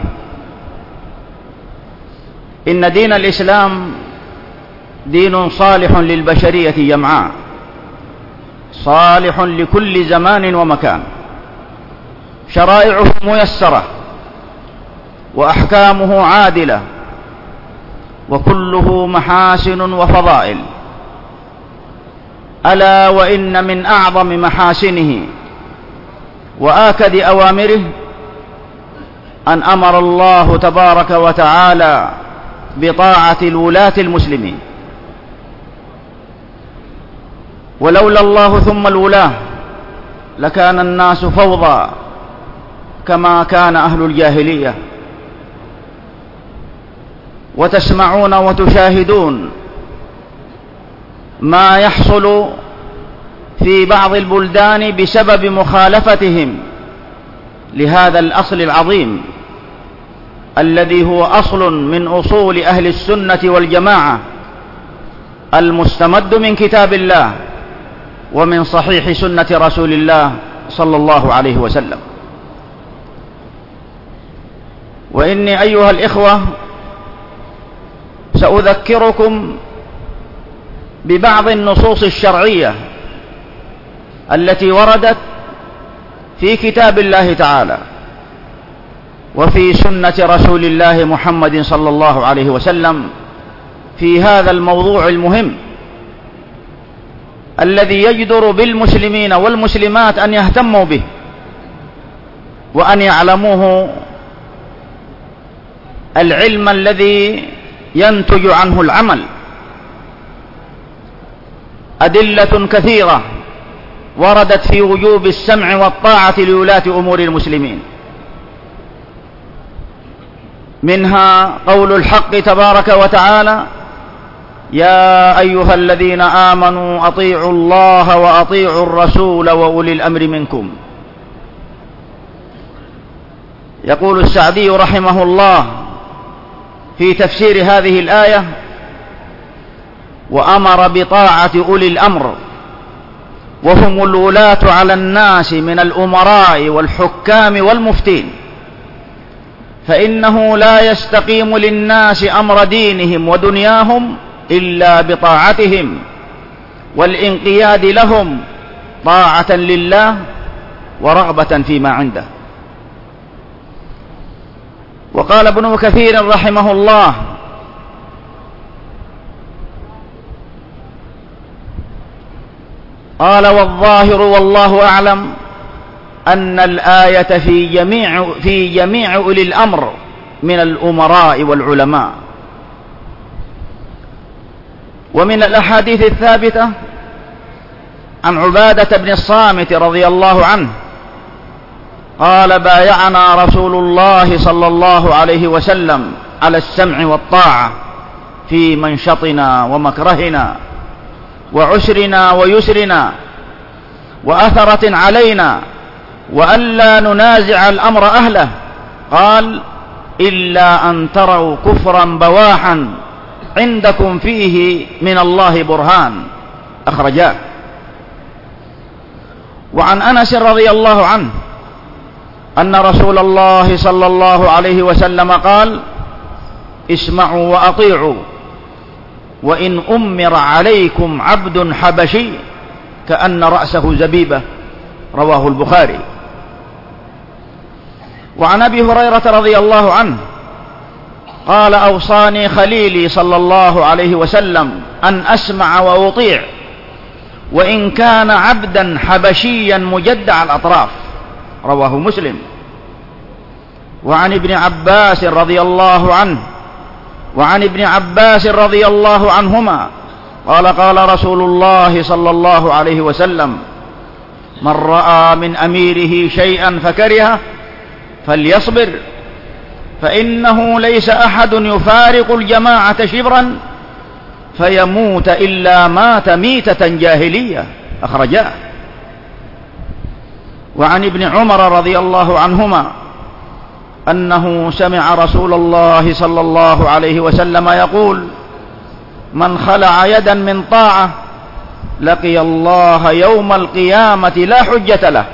إن دين الإسلام دين صالح للبشرية جمعاء، صالح لكل زمان ومكان، شرائعه ميسرة وأحكامه عادلة، وكله محاسن وفضائل. ألا وإن من أعظم محاسنه وآكد أوامره أن أمر الله تبارك وتعالى بطاعة الولاة المسلمين، ولولا الله ثم الولاة لكان الناس فوضى كما كان أهل الجاهلية. وتسمعون وتشاهدون ما يحصل في بعض البلدان بسبب مخالفتهم لهذا الأصل العظيم الذي هو أصل من أصول أهل السنة والجماعة، المستمد من كتاب الله ومن صحيح سنة رسول الله صلى الله عليه وسلم. وإني أيها الإخوة سأذكركم ببعض النصوص الشرعية التي وردت في كتاب الله تعالى وفي سنة رسول الله محمد صلى الله عليه وسلم في هذا الموضوع المهم الذي يجدر بالمسلمين والمسلمات أن يهتموا به وأن يعلموه العلم الذي ينتج عنه العمل. أدلة كثيرة وردت في وجوب السمع والطاعة لولاة أمور المسلمين، منها قول الحق تبارك وتعالى: يا أيها الذين آمنوا أطيعوا الله وأطيعوا الرسول وأولي الأمر منكم. يقول السعدي رحمه الله في تفسير هذه الآية: وأمر بطاعة أولي الأمر وهم الولاة على الناس من الأمراء والحكام والمفتين، فإنه لا يستقيم للناس أمر دينهم ودنياهم إلا بطاعتهم والانقياد لهم طاعة لله ورغبة فيما عنده. وقال ابن كثير رحمه الله: قال: والظاهر والله أعلم أن الآية في جميع في جميع أولي الأمر من الأمراء والعلماء. ومن الأحاديث الثابتة عن عبادة بن الصامت رضي الله عنه قال: بايعنا رسول الله صلى الله عليه وسلم على السمع والطاعة في منشطنا ومكرهنا وعسرنا ويسرنا وأثرة علينا، وألا ننازع الأمر أهله. قال: إلا أن تروا كفرا بواحا عندكم فيه من الله برهان. أخرجاه. وعن أنس رضي الله عنه أن رسول الله صلى الله عليه وسلم قال: اسمعوا وأطيعوا وإن أمر عليكم عبد حبشي كأن رأسه زبيبة. رواه البخاري. وعن أبي هريرة رضي الله عنه قال: أوصاني خليلي صلى الله عليه وسلم أن أسمع وأطيع وإن كان عبدا حبشيا مجدع الأطراف. رواه مسلم. وعن ابن عباس رضي الله عنه وعن ابن عباس رضي الله عنهما قال: قال رسول الله صلى الله عليه وسلم: من رأى من أميره شيئا فكرهه فليصبر، فإنه ليس أحد يفارق الجماعة شبرا فيموت إلا مات ميتة جاهلية. أخرجاه. وعن ابن عمر رضي الله عنهما أنه سمع رسول الله صلى الله عليه وسلم يقول: من خلع يدا من طاعة لقي الله يوم القيامة لا حجة له،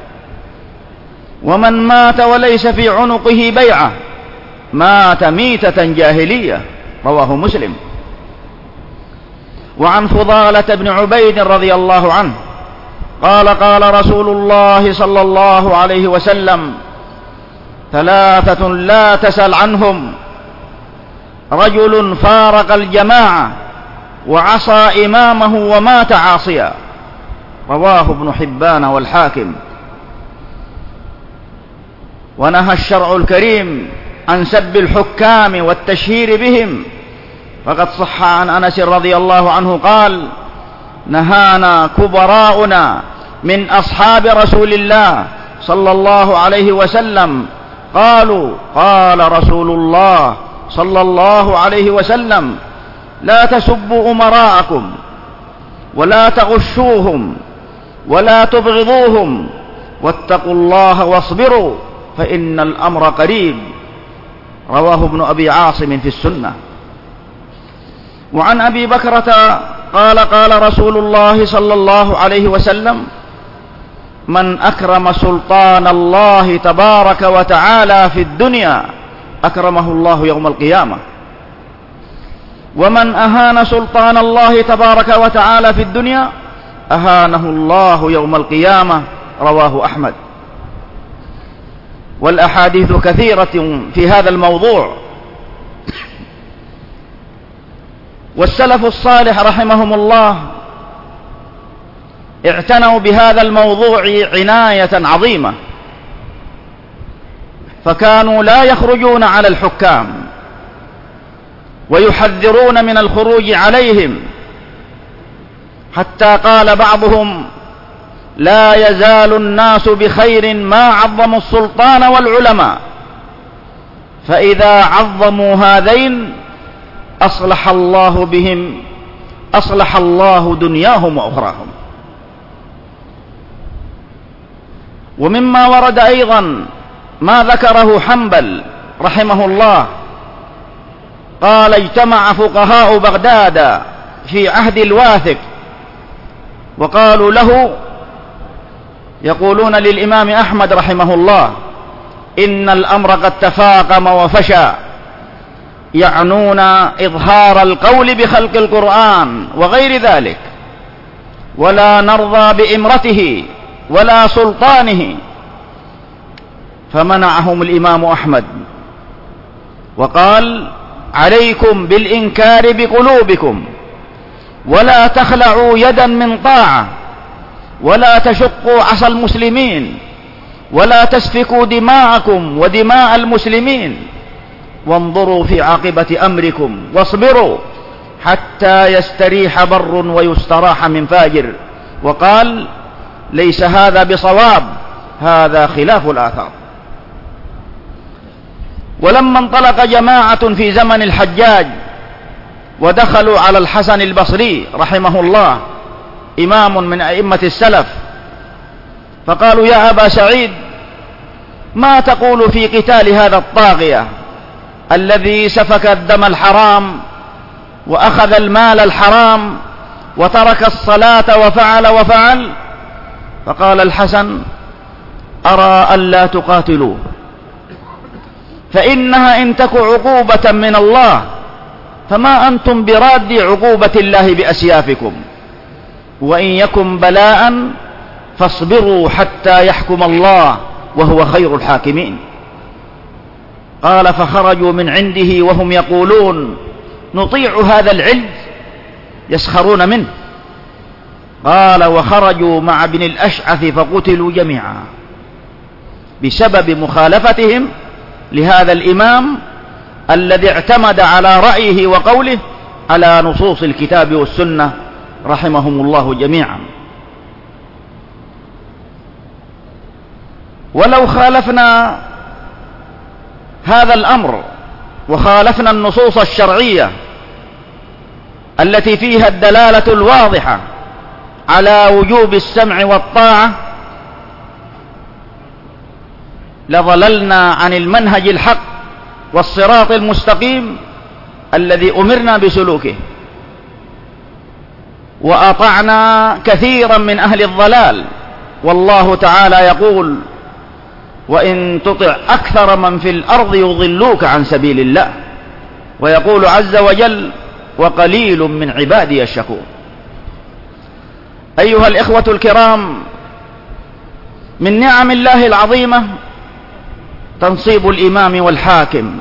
ومن مات وليس في عنقه بيعة مات ميتة جاهلية. رواه مسلم. وعن فضالة بن عبيد رضي الله عنه قال: قال رسول الله صلى الله عليه وسلم: ثلاثة لا تسل عنهم: رجل فارق الجماعة وعصى إمامه ومات عاصيا. رواه ابن حبان والحاكم. ونهى الشرع الكريم عن سب الحكام والتشهير بهم، فقد صح عن أنس رضي الله عنه قال: نهانا كبراؤنا من أصحاب رسول الله صلى الله عليه وسلم قالوا: قال رسول الله صلى الله عليه وسلم: لا تسبوا أمراءكم ولا تغشوهم ولا تبغضوهم واتقوا الله واصبروا فإن الأمر قريب. رواه ابن أبي عاصم في السنة. وعن أبي بكرة قال: قال رسول الله صلى الله عليه وسلم: من أكرم سلطان الله تبارك وتعالى في الدنيا أكرمه الله يوم القيامة، ومن أهان سلطان الله تبارك وتعالى في الدنيا أهانه الله يوم القيامة. رواه أحمد. والأحاديث كثيرة في هذا الموضوع. والسلف الصالح رحمهم الله اعتنوا بهذا الموضوع عناية عظيمة، فكانوا لا يخرجون على الحكام ويحذرون من الخروج عليهم، حتى قال بعضهم: لا يزال الناس بخير ما عظموا السلطان والعلماء، فإذا عظموا هذين أصلح الله بهم أصلح الله دنياهم وأخراهم. ومما ورد أيضا ما ذكره حنبل رحمه الله، قال: اجتمع فقهاء بغداد في عهد الواثق وقالوا له، يقولون للإمام أحمد رحمه الله: إن الأمر قد تفاقم وفشى، يعنون إظهار القول بخلق القرآن وغير ذلك، ولا نرضى بإمرته ولا سلطانه. فمنعهم الإمام أحمد وقال: عليكم بالإنكار بقلوبكم، ولا تخلعوا يدا من طاعة، ولا تشقوا عصا المسلمين، ولا تسفكوا دماءكم ودماء المسلمين، وانظروا في عاقبة أمركم، واصبروا حتى يستريح بر ويستراح من فاجر. وقال: ليس هذا بصواب، هذا خلاف الآثار. ولما انطلق جماعة في زمن الحجاج ودخلوا على الحسن البصري رحمه الله، إمام من أئمة السلف، فقالوا: يا أبا سعيد، ما تقول في قتال هذا الطاغية الذي سفك الدم الحرام وأخذ المال الحرام وترك الصلاة وفعل وفعل؟ فقال الحسن: أرى ألا تقاتلوه، فإنها إن تك عقوبة من الله فما أنتم براد عقوبة الله بأسيافكم، وإن يكن بلاء فاصبروا حتى يحكم الله وهو خير الحاكمين. قال: فخرجوا من عنده وهم يقولون: نطيع هذا العلج، يسخرون منه. قال: وخرجوا مع ابن الأشعث فقتلوا جميعا بسبب مخالفتهم لهذا الإمام الذي اعتمد على رأيه وقوله على نصوص الكتاب والسنة رحمهم الله جميعا. ولو خالفنا هذا الأمر وخالفنا النصوص الشرعية التي فيها الدلالة الواضحة على وجوب السمع والطاعة، لضللنا عن المنهج الحق والصراط المستقيم الذي أمرنا بسلوكه، وأطعنا كثيرا من أهل الضلال. والله تعالى يقول: وإن تطع أكثر من في الأرض يضلوك عن سبيل الله. ويقول عز وجل: وقليل من عبادي الشكور. أيها الإخوة الكرام، من نعم الله العظيمة تنصيب الإمام والحاكم،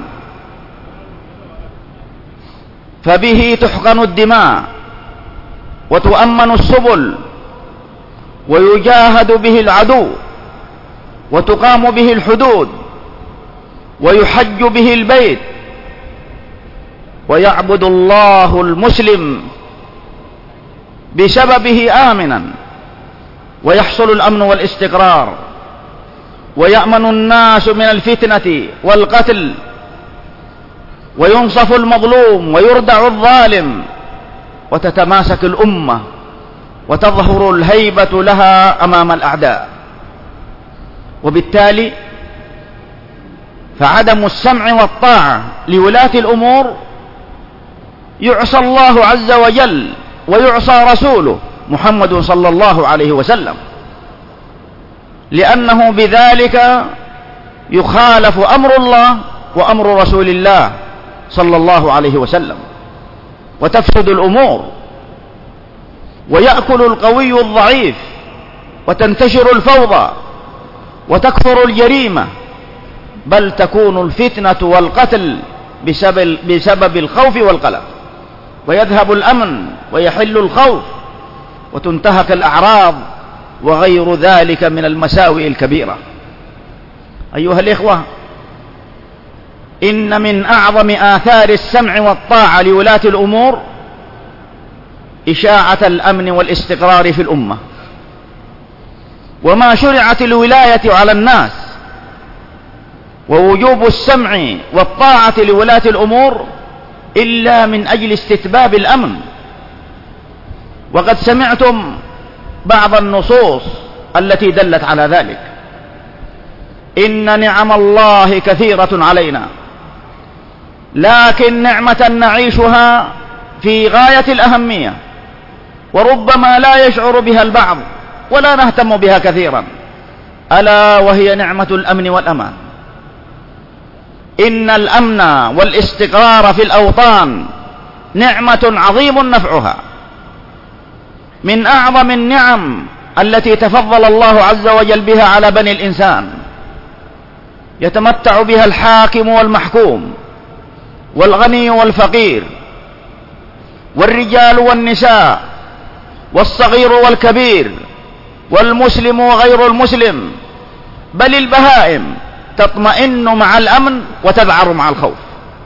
فبه تحقن الدماء وتؤمن السبل ويجاهد به العدو وتقام به الحدود ويحج به البيت ويعبد الله المسلم بسببه آمنا، ويحصل الأمن والاستقرار، ويأمن الناس من الفتنة والقتل، وينصف المظلوم ويردع الظالم، وتتماسك الأمة وتظهر الهيبة لها أمام الأعداء. وبالتالي فعدم السمع والطاعة لولاة الأمور يعصى الله عز وجل ويعصى رسوله محمد صلى الله عليه وسلم، لأنه بذلك يخالف أمر الله وأمر رسول الله صلى الله عليه وسلم، وتفسد الأمور، ويأكل القوي الضعيف، وتنتشر الفوضى، وتكثر الجريمة، بل تكون الفتنة والقتل بسبب, بسبب الخوف والقلق، ويذهب الأمن ويحل الخوف، وتنتهك الأعراض وغير ذلك من المساوئ الكبيرة. أيها الإخوة، إن من أعظم آثار السمع والطاعة لولاة الأمور إشاعة الأمن والاستقرار في الأمة. وما شرعت الولاية على الناس ووجوب السمع والطاعة لولاة الأمور إلا من أجل استتباب الأمن وقد سمعتم بعض النصوص التي دلت على ذلك. إن نعم الله كثيرة علينا، لكن نعمة نعيشها في غاية الأهمية، وربما لا يشعر بها البعض ولا نهتم بها كثيرا، ألا وهي نعمة الأمن والأمان. إن الأمن والاستقرار في الأوطان نعمة عظيم نفعها، من أعظم النعم التي تفضل الله عز وجل بها على بني الإنسان، يتمتع بها الحاكم والمحكوم، والغني والفقير، والرجال والنساء، والصغير والكبير، والمسلم وغير المسلم، بل البهائم تطمئن مع الأمن وتذعر مع الخوف.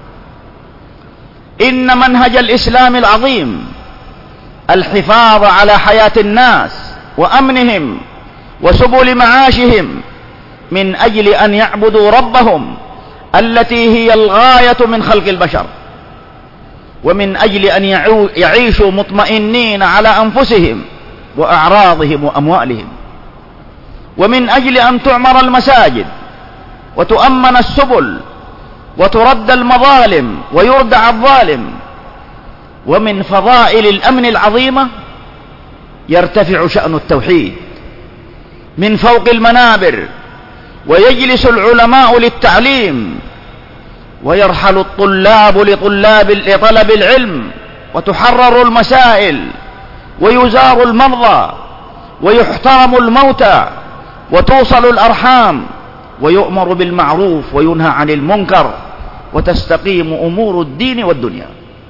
إن منهج الإسلام العظيم الحفاظ على حياة الناس وأمنهم وسبل معاشهم من أجل أن يعبدوا ربهم التي هي الغاية من خلق البشر، ومن أجل أن يعيشوا مطمئنين على أنفسهم وأعراضهم وأموالهم، ومن أجل أن تعمر المساجد وتؤمن السبل وترد المظالم ويردع الظالم. ومن فضائل الأمن العظيمة يرتفع شأن التوحيد من فوق المنابر، ويجلس العلماء للتعليم، ويرحل الطلاب لطلاب لطلب العلم، وتحرر المسائل، ويزار المرضى، ويحترم الموتى، وتوصل الأرحام، ويؤمر بالمعروف وينهى عن المنكر، وتستقيم أمور الدين والدنيا.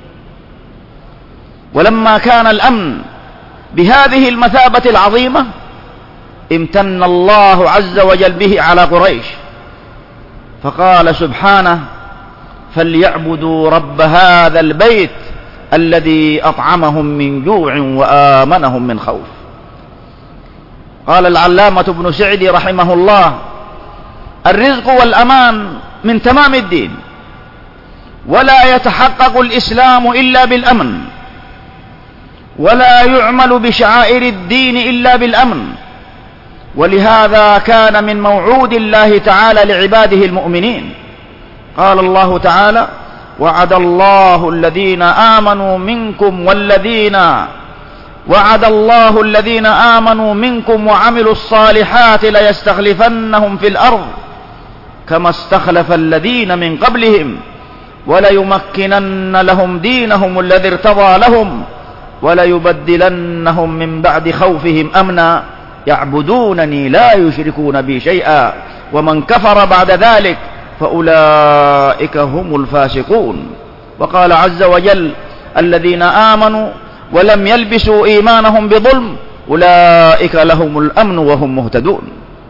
ولما كان الأمن بهذه المثابة العظيمة امتن الله عز وجل به على قريش، فقال سبحانه: فليعبدوا رب هذا البيت الذي أطعمهم من جوع وآمنهم من خوف. قال العلامة ابن سعدي رحمه الله: الرزق والأمان من تمام الدين، ولا يتحقق الإسلام إلا بالأمن، ولا يعمل بشعائر الدين إلا بالأمن. ولهذا كان من موعود الله تعالى لعباده المؤمنين. قال الله تعالى: وعد الله الذين آمنوا منكم والذين وعد الله الذين آمنوا منكم وعملوا الصالحات ليستخلفنهم في الأرض كما استخلف الذين من قبلهم وليمكنن لهم دينهم الذي ارتضى لهم وليبدلنهم من بعد خوفهم أمنا يعبدونني لا يشركون بي شيئا ومن كفر بعد ذلك فأولئك هم الفاسقون. وقال عز وجل: الذين آمنوا ولم يلبسوا إيمانهم بظلم أولئك لهم الأمن وهم مهتدون.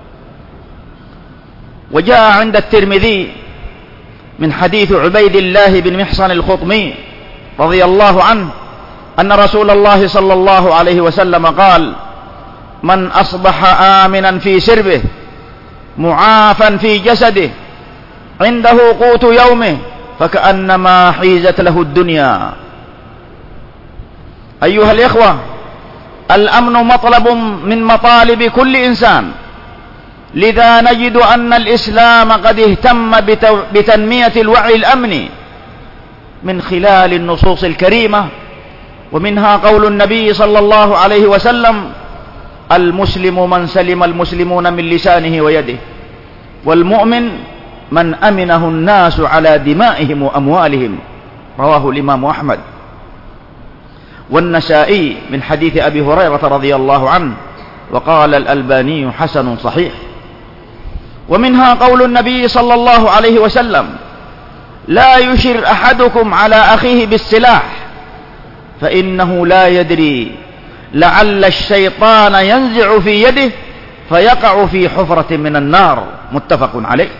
وجاء عند الترمذي من حديث عبيد الله بن محصن الخطمي رضي الله عنه أن رسول الله صلى الله عليه وسلم قال: من أصبح آمنا في سربه معافا في جسده عنده قوت يومه فكأنما حيزت له الدنيا. أيها الإخوة، الأمن مطلب من مطالب كل إنسان، لذا نجد أن الإسلام قد اهتم بتنمية الوعي الأمني من خلال النصوص الكريمة، ومنها قول النبي صلى الله عليه وسلم: المسلم من سلم المسلمون من لسانه ويده، والمؤمن من أمنه الناس على دمائهم وأموالهم. رواه الإمام أحمد والنسائي من حديث أبي هريرة رضي الله عنه، وقال الألباني حسن صحيح. ومنها قول النبي صلى الله عليه وسلم: لا يشر أحدكم على أخيه بالسلاح فإنه لا يدري لعل الشيطان ينزع في يده فيقع في حفرة من النار. متفق عليه.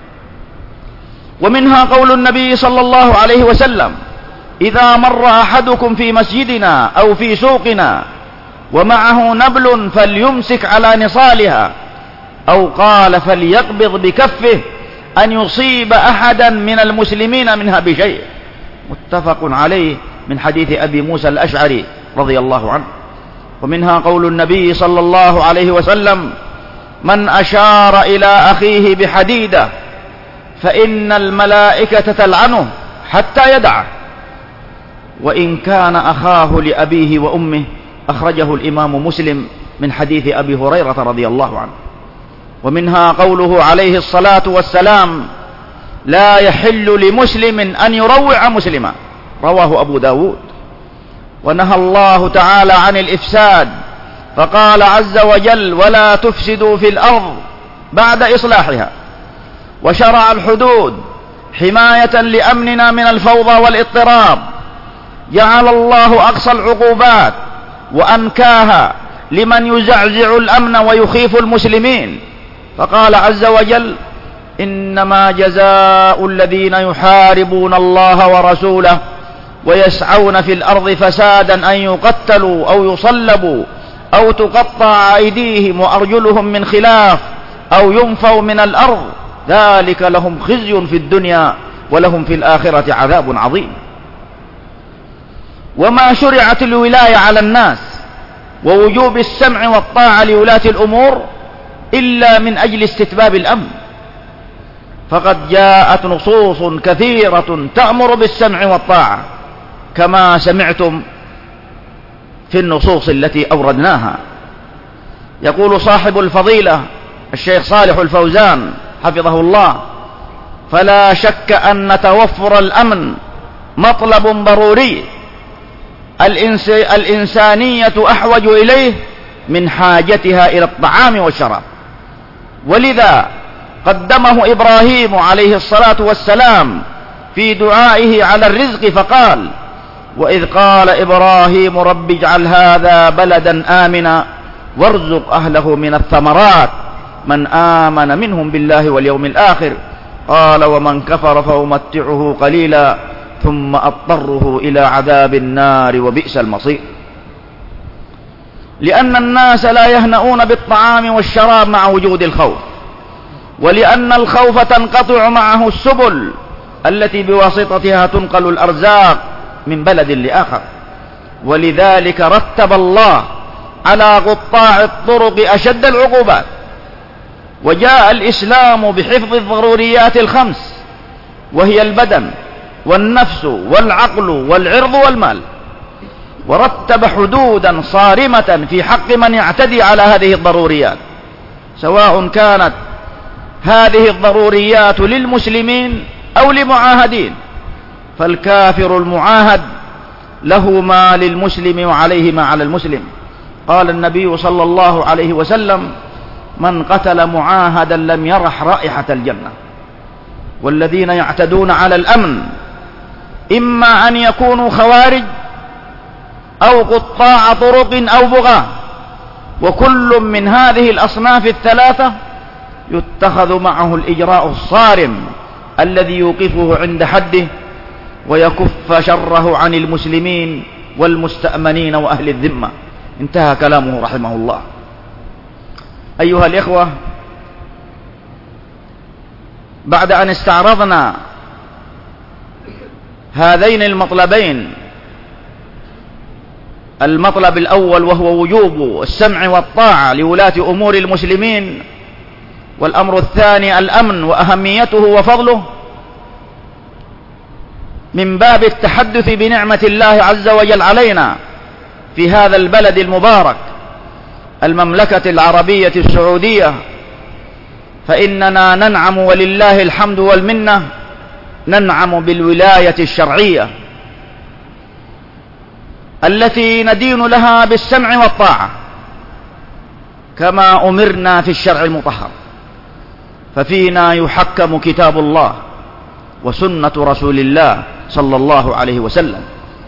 ومنها قول النبي صلى الله عليه وسلم: إذا مر أحدكم في مسجدنا أو في سوقنا ومعه نبل فليمسك على نصالها، أو قال فليقبض بكفه أن يصيب أحدا من المسلمين منها بشيء. متفق عليه من حديث أبي موسى الأشعري رضي الله عنه. ومنها قول النبي صلى الله عليه وسلم: من أشار إلى أخيه بحديدة فإن الملائكة تلعنه حتى يدعه، وإن كان أخاه لأبيه وأمه. أخرجه الإمام مسلم من حديث أبي هريرة رضي الله عنه. ومنها قوله عليه الصلاة والسلام: لا يحل لمسلم أن يروع مسلما، رواه أبو داود. ونهى الله تعالى عن الإفساد فقال عز وجل: ولا تفسدوا في الأرض بعد إصلاحها. وشرع الحدود حماية لأمننا من الفوضى والاضطراب. جعل الله أقصى العقوبات وأنكاها لمن يزعزع الأمن ويخيف المسلمين، فقال عز وجل: إنما جزاء الذين يحاربون الله ورسوله ويسعون في الأرض فسادا أن يقتلوا أو يصلبوا أو تقطع أيديهم وأرجلهم من خلاف أو ينفوا من الأرض، ذلك لهم خزي في الدنيا ولهم في الآخرة عذاب عظيم. وما شرعت الولاية على الناس ووجوب السمع والطاعة لولاة الأمور إلا من أجل استتباب الأمن، فقد جاءت نصوص كثيرة تأمر بالسمع والطاعة كما سمعتم في النصوص التي أوردناها. يقول صاحب الفضيلة الشيخ صالح الفوزان حفظه الله: فلا شك أن توفر الأمن مطلب ضروري الإنس... الإنسانية أحوج إليه من حاجتها إلى الطعام والشراب. ولذا قدمه إبراهيم عليه الصلاة والسلام في دعائه على الرزق فقال: وإذ قال إبراهيم رب اجعل هذا بلدا آمنا وارزق أهله من الثمرات من آمن منهم بالله واليوم الآخر قال ومن كفر فأمتعه قليلا ثم أضطره إلى عذاب النار وبئس المصير. لأن الناس لا يهنؤون بالطعام والشراب مع وجود الخوف، ولأن الخوف تنقطع معه السبل التي بواسطتها تنقل الأرزاق من بلد لآخر. ولذلك رتب الله على قطاع الطرق أشد العقوبات. وجاء الإسلام بحفظ الضروريات الخمس، وهي البدن والنفس والعقل والعرض والمال، ورتب حدودا صارمة في حق من يعتدي على هذه الضروريات، سواء كانت هذه الضروريات للمسلمين أو لمعاهدين. فالكافر المعاهد له ما للمسلم وعليه ما على المسلم. قال النبي صلى الله عليه وسلم: من قتل معاهدا لم يرح رائحة الجنة. والذين يعتدون على الأمن إما أن يكونوا خوارج أو قطاع طرق أو بغاة، وكل من هذه الأصناف الثلاثة يتخذ معه الإجراء الصارم الذي يوقفه عند حده ويكف شره عن المسلمين والمستأمنين وأهل الذمة. انتهى كلامه رحمه الله. أيها الإخوة، بعد أن استعرضنا هذين المطلبين، المطلب الأول وهو وجوب السمع والطاعة لولاة أمور المسلمين، والأمر الثاني الأمن وأهميته وفضله، من باب التحدث بنعمة الله عز وجل علينا في هذا البلد المبارك المملكة العربية السعودية، فإننا ننعم ولله الحمد والمنة، ننعم بالولاية الشرعية التي ندين لها بالسمع والطاعة كما أمرنا في الشرع المطهر. ففينا يحكم كتاب الله وسنة رسول الله صلى الله عليه وسلم،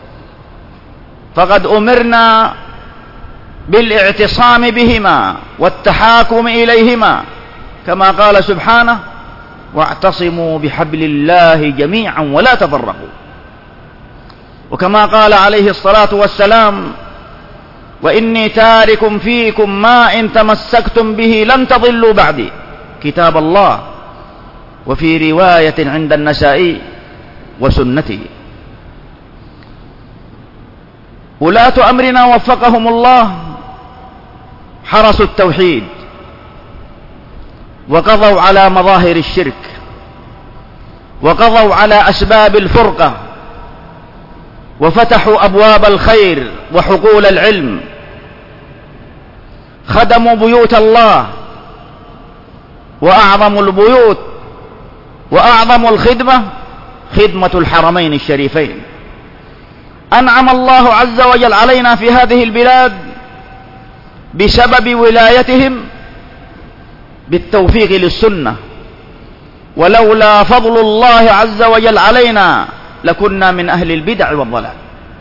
فقد أمرنا بالاعتصام بهما والتحاكم إليهما كما قال سبحانه: واعتصموا بحبل الله جميعا ولا تفرقوا. وكما قال عليه الصلاة والسلام: وإني تارك فيكم ما إن تمسكتم به لن تضلوا بعدي كتاب الله، وفي رواية عند النسائي: وسنته. ولاة أمرنا وفقهم الله حرسوا التوحيد وقضوا على مظاهر الشرك وقضوا على أسباب الفرقة وفتحوا أبواب الخير وحقول العلم، خدموا بيوت الله، وأعظم البيوت وأعظم الخدمة خدمة الحرمين الشريفين. أنعم الله عز وجل علينا في هذه البلاد بسبب ولايتهم بالتوفيق للسنة، ولولا فضل الله عز وجل علينا لكنا من أهل البدع والضلال.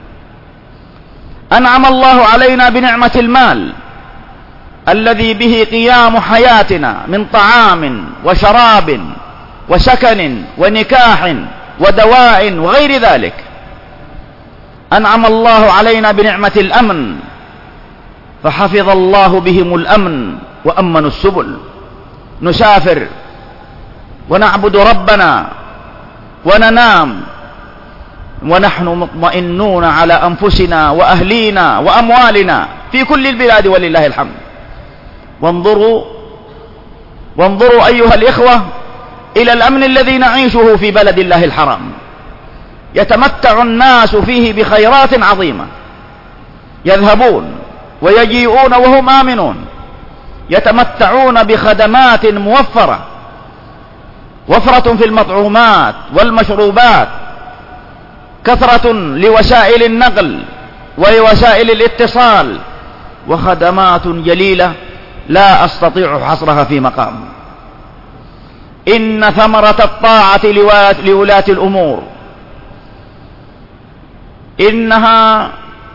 أنعم الله علينا بنعمة المال الذي به قيام حياتنا من طعام وشراب وسكن ونكاح ودواء وغير ذلك. أنعم الله علينا بنعمة الأمن، فحفظ الله بهم الأمن وأمنوا السبل. نسافر ونعبد ربنا وننام ونحن مطمئنون على أنفسنا وأهلينا وأموالنا في كل البلاد ولله الحمد. وانظروا وانظروا أيها الإخوة إلى الأمن الذي نعيشه في بلد الله الحرام. يتمتع الناس فيه بخيرات عظيمة، يذهبون ويجيئون وهم آمنون، يتمتعون بخدمات موفرة، وفرة في المطعومات والمشروبات، كثرة لوسائل النقل ووسائل الاتصال، وخدمات جليلة لا أستطيع حصرها في مقام. إن ثمرة الطاعة لولاة الأمور إنها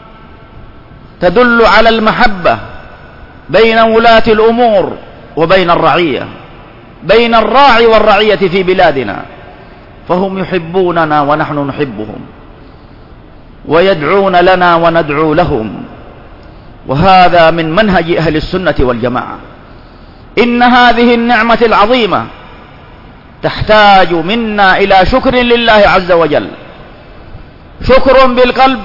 تدل على المحبة بين ولاة الأمور وبين الرعية، بين الراعي والرعية في بلادنا، فهم يحبوننا ونحن نحبهم، ويدعون لنا وندعو لهم، وهذا من منهج أهل السنة والجماعة. إن هذه النعمة العظيمة تحتاج منا إلى شكر لله عز وجل، شكر بالقلب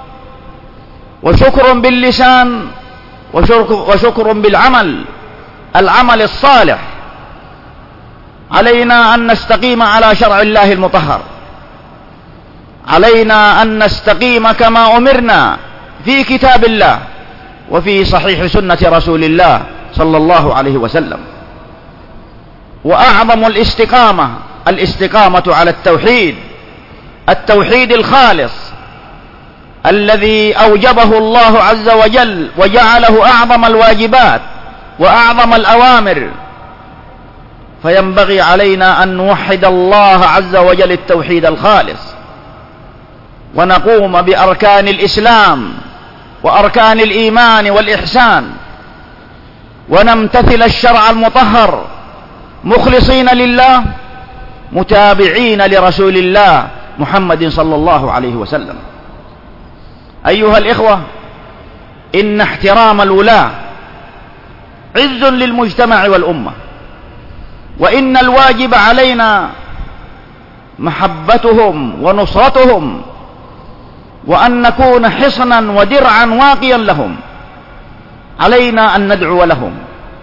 وشكر باللسان وشكر بالعمل، العمل الصالح. علينا أن نستقيم على شرع الله المطهر، علينا أن نستقيم كما أمرنا في كتاب الله وفي صحيح سنة رسول الله صلى الله عليه وسلم. وأعظم الاستقامة الاستقامة على التوحيد، التوحيد الخالص الذي أوجبه الله عز وجل وجعله أعظم الواجبات وأعظم الأوامر. فينبغي علينا أن نوحد الله عز وجل التوحيد الخالص، ونقوم بأركان الإسلام وأركان الإيمان والإحسان، ونمتثل الشرع المطهر مخلصين لله متابعين لرسول الله محمد صلى الله عليه وسلم. أيها الإخوة، إن احترام الولاة عز للمجتمع والأمة، وإن الواجب علينا محبتهم ونصرتهم، وأن نكون حصنا ودرعا واقيا لهم. علينا أن ندعو لهم،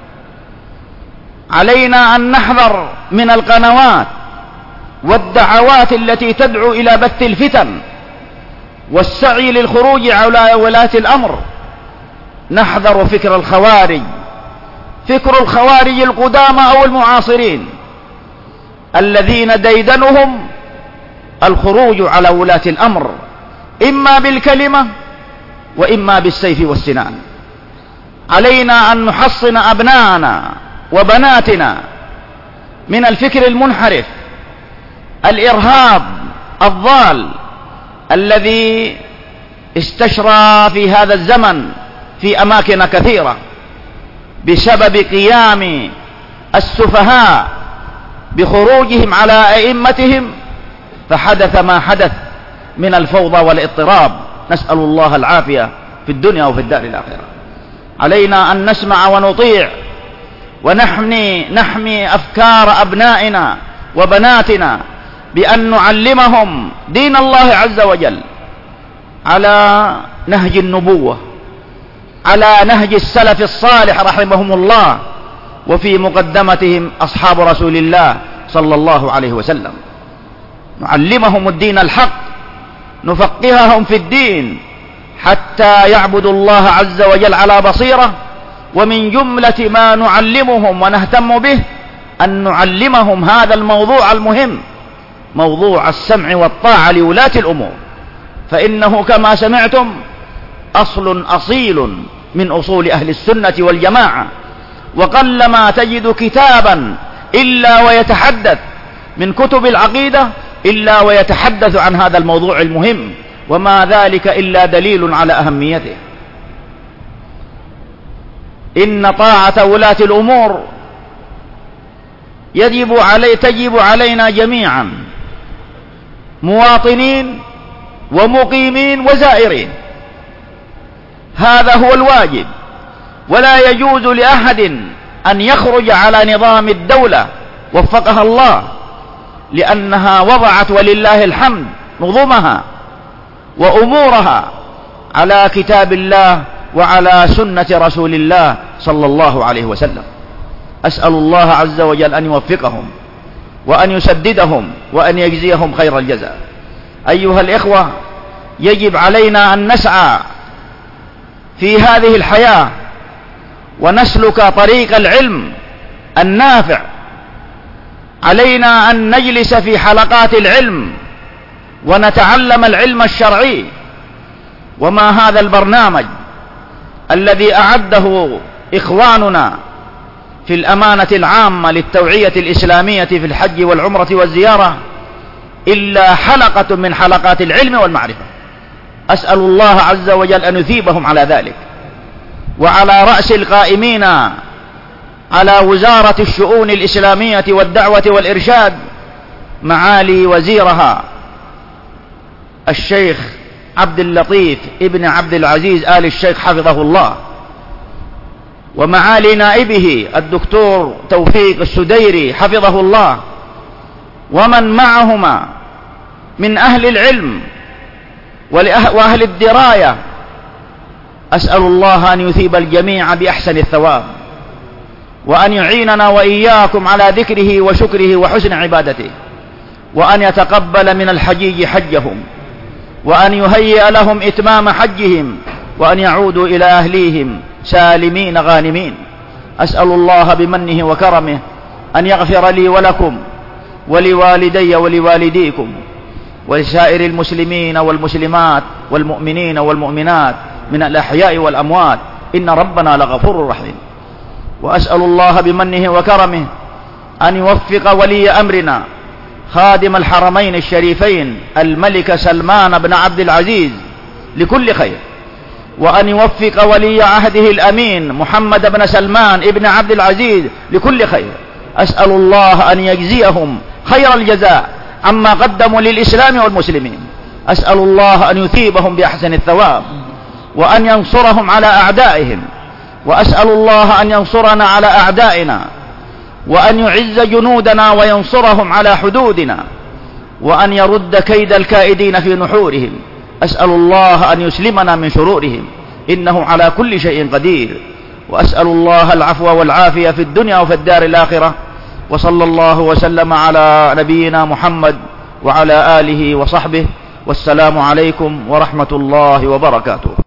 علينا أن نحذر من القنوات والدعوات التي تدعو إلى بث الفتن والسعي للخروج على ولاة الأمر. نحذر فكر الخوارج، فكر الخوارج القدامى أو المعاصرين الذين ديدنهم الخروج على ولاة الأمر، إما بالكلمة وإما بالسيف والسنان. علينا أن نحصن أبناءنا وبناتنا من الفكر المنحرف، الإرهاب الضال الذي استشرى في هذا الزمن في أماكن كثيرة بسبب قيام السفهاء بخروجهم على أئمتهم، فحدث ما حدث من الفوضى والاضطراب. نسأل الله العافية في الدنيا وفي الدار الآخرة. علينا أن نسمع ونطيع ونحمي نحمي أفكار أبنائنا وبناتنا بأن نعلمهم دين الله عز وجل على نهج النبوة، على نهج السلف الصالح رحمهم الله، وفي مقدمتهم أصحاب رسول الله صلى الله عليه وسلم. نعلمهم الدين الحق، نفقههم في الدين حتى يعبدوا الله عز وجل على بصيرة. ومن جملة ما نعلمهم ونهتم به أن نعلمهم هذا الموضوع المهم، موضوع السمع والطاعة لولاة الأمور، فإنه كما سمعتم أصل أصيل من أصول أهل السنة والجماعة، وقلما تجد كتابا إلا ويتحدث من كتب العقيدة إلا ويتحدث عن هذا الموضوع المهم، وما ذلك إلا دليل على أهميته. إن طاعة ولاة الأمور يجب علي تجب علينا جميعا، مواطنين ومقيمين وزائرين، هذا هو الواجب. ولا يجوز لأحد أن يخرج على نظام الدولة وفقها الله، لأنها وضعت ولله الحمد نظمها وأمورها على كتاب الله وعلى سنة رسول الله صلى الله عليه وسلم. أسأل الله عز وجل أن يوفقهم وأن يسددهم وأن يجزيهم خير الجزاء. أيها الإخوة، يجب علينا أن نسعى في هذه الحياة ونسلك طريق العلم النافع. علينا أن نجلس في حلقات العلم ونتعلم العلم الشرعي. وما هذا البرنامج الذي أعده إخواننا في الأمانة العامة للتوعية الإسلامية في الحج والعمرة والزيارة إلا حلقة من حلقات العلم والمعرفة. أسأل الله عز وجل أن يثيبهم على ذلك. وعلى رأس القائمين على وزارة الشؤون الإسلامية والدعوة والإرشاد معالي وزيرها الشيخ عبد اللطيف ابن عبد العزيز آل الشيخ حفظه الله، ومعالي نائبه الدكتور توفيق السديري حفظه الله، ومن معهما من أهل العلم وأهل الدراية. أسأل الله أن يثيب الجميع بأحسن الثواب، وأن يعيننا وإياكم على ذكره وشكره وحسن عبادته، وأن يتقبل من الحجيج حجهم، وأن يهيئ لهم إتمام حجهم، وأن يعودوا إلى أهليهم سالمين غانمين. أسأل الله بمنه وكرمه أن يغفر لي ولكم ولوالدي ولوالديكم ولسائر المسلمين والمسلمات والمؤمنين والمؤمنات من الأحياء والأموات، إن ربنا لغفور رحيم. وأسأل الله بمنه وكرمه أن يوفق ولي أمرنا خادم الحرمين الشريفين الملك سلمان بن عبد العزيز لكل خير، وأن يوفق ولي عهده الأمين محمد بن سلمان ابن عبد العزيز لكل خير. أسأل الله أن يجزيهم خير الجزاء عما قدموا للإسلام والمسلمين. أسأل الله أن يثيبهم بأحسن الثواب، وأن ينصرهم على أعدائهم، وأسأل الله أن ينصرنا على أعدائنا، وأن يعز جنودنا وينصرهم على حدودنا، وأن يرد كيد الكائدين في نحورهم. أسأل الله أن يسلمنا من شرورهم، إنه على كل شيء قدير. وأسأل الله العفو والعافية في الدنيا وفي الدار الآخرة. وصلى الله وسلم على نبينا محمد وعلى آله وصحبه، والسلام عليكم ورحمة الله وبركاته.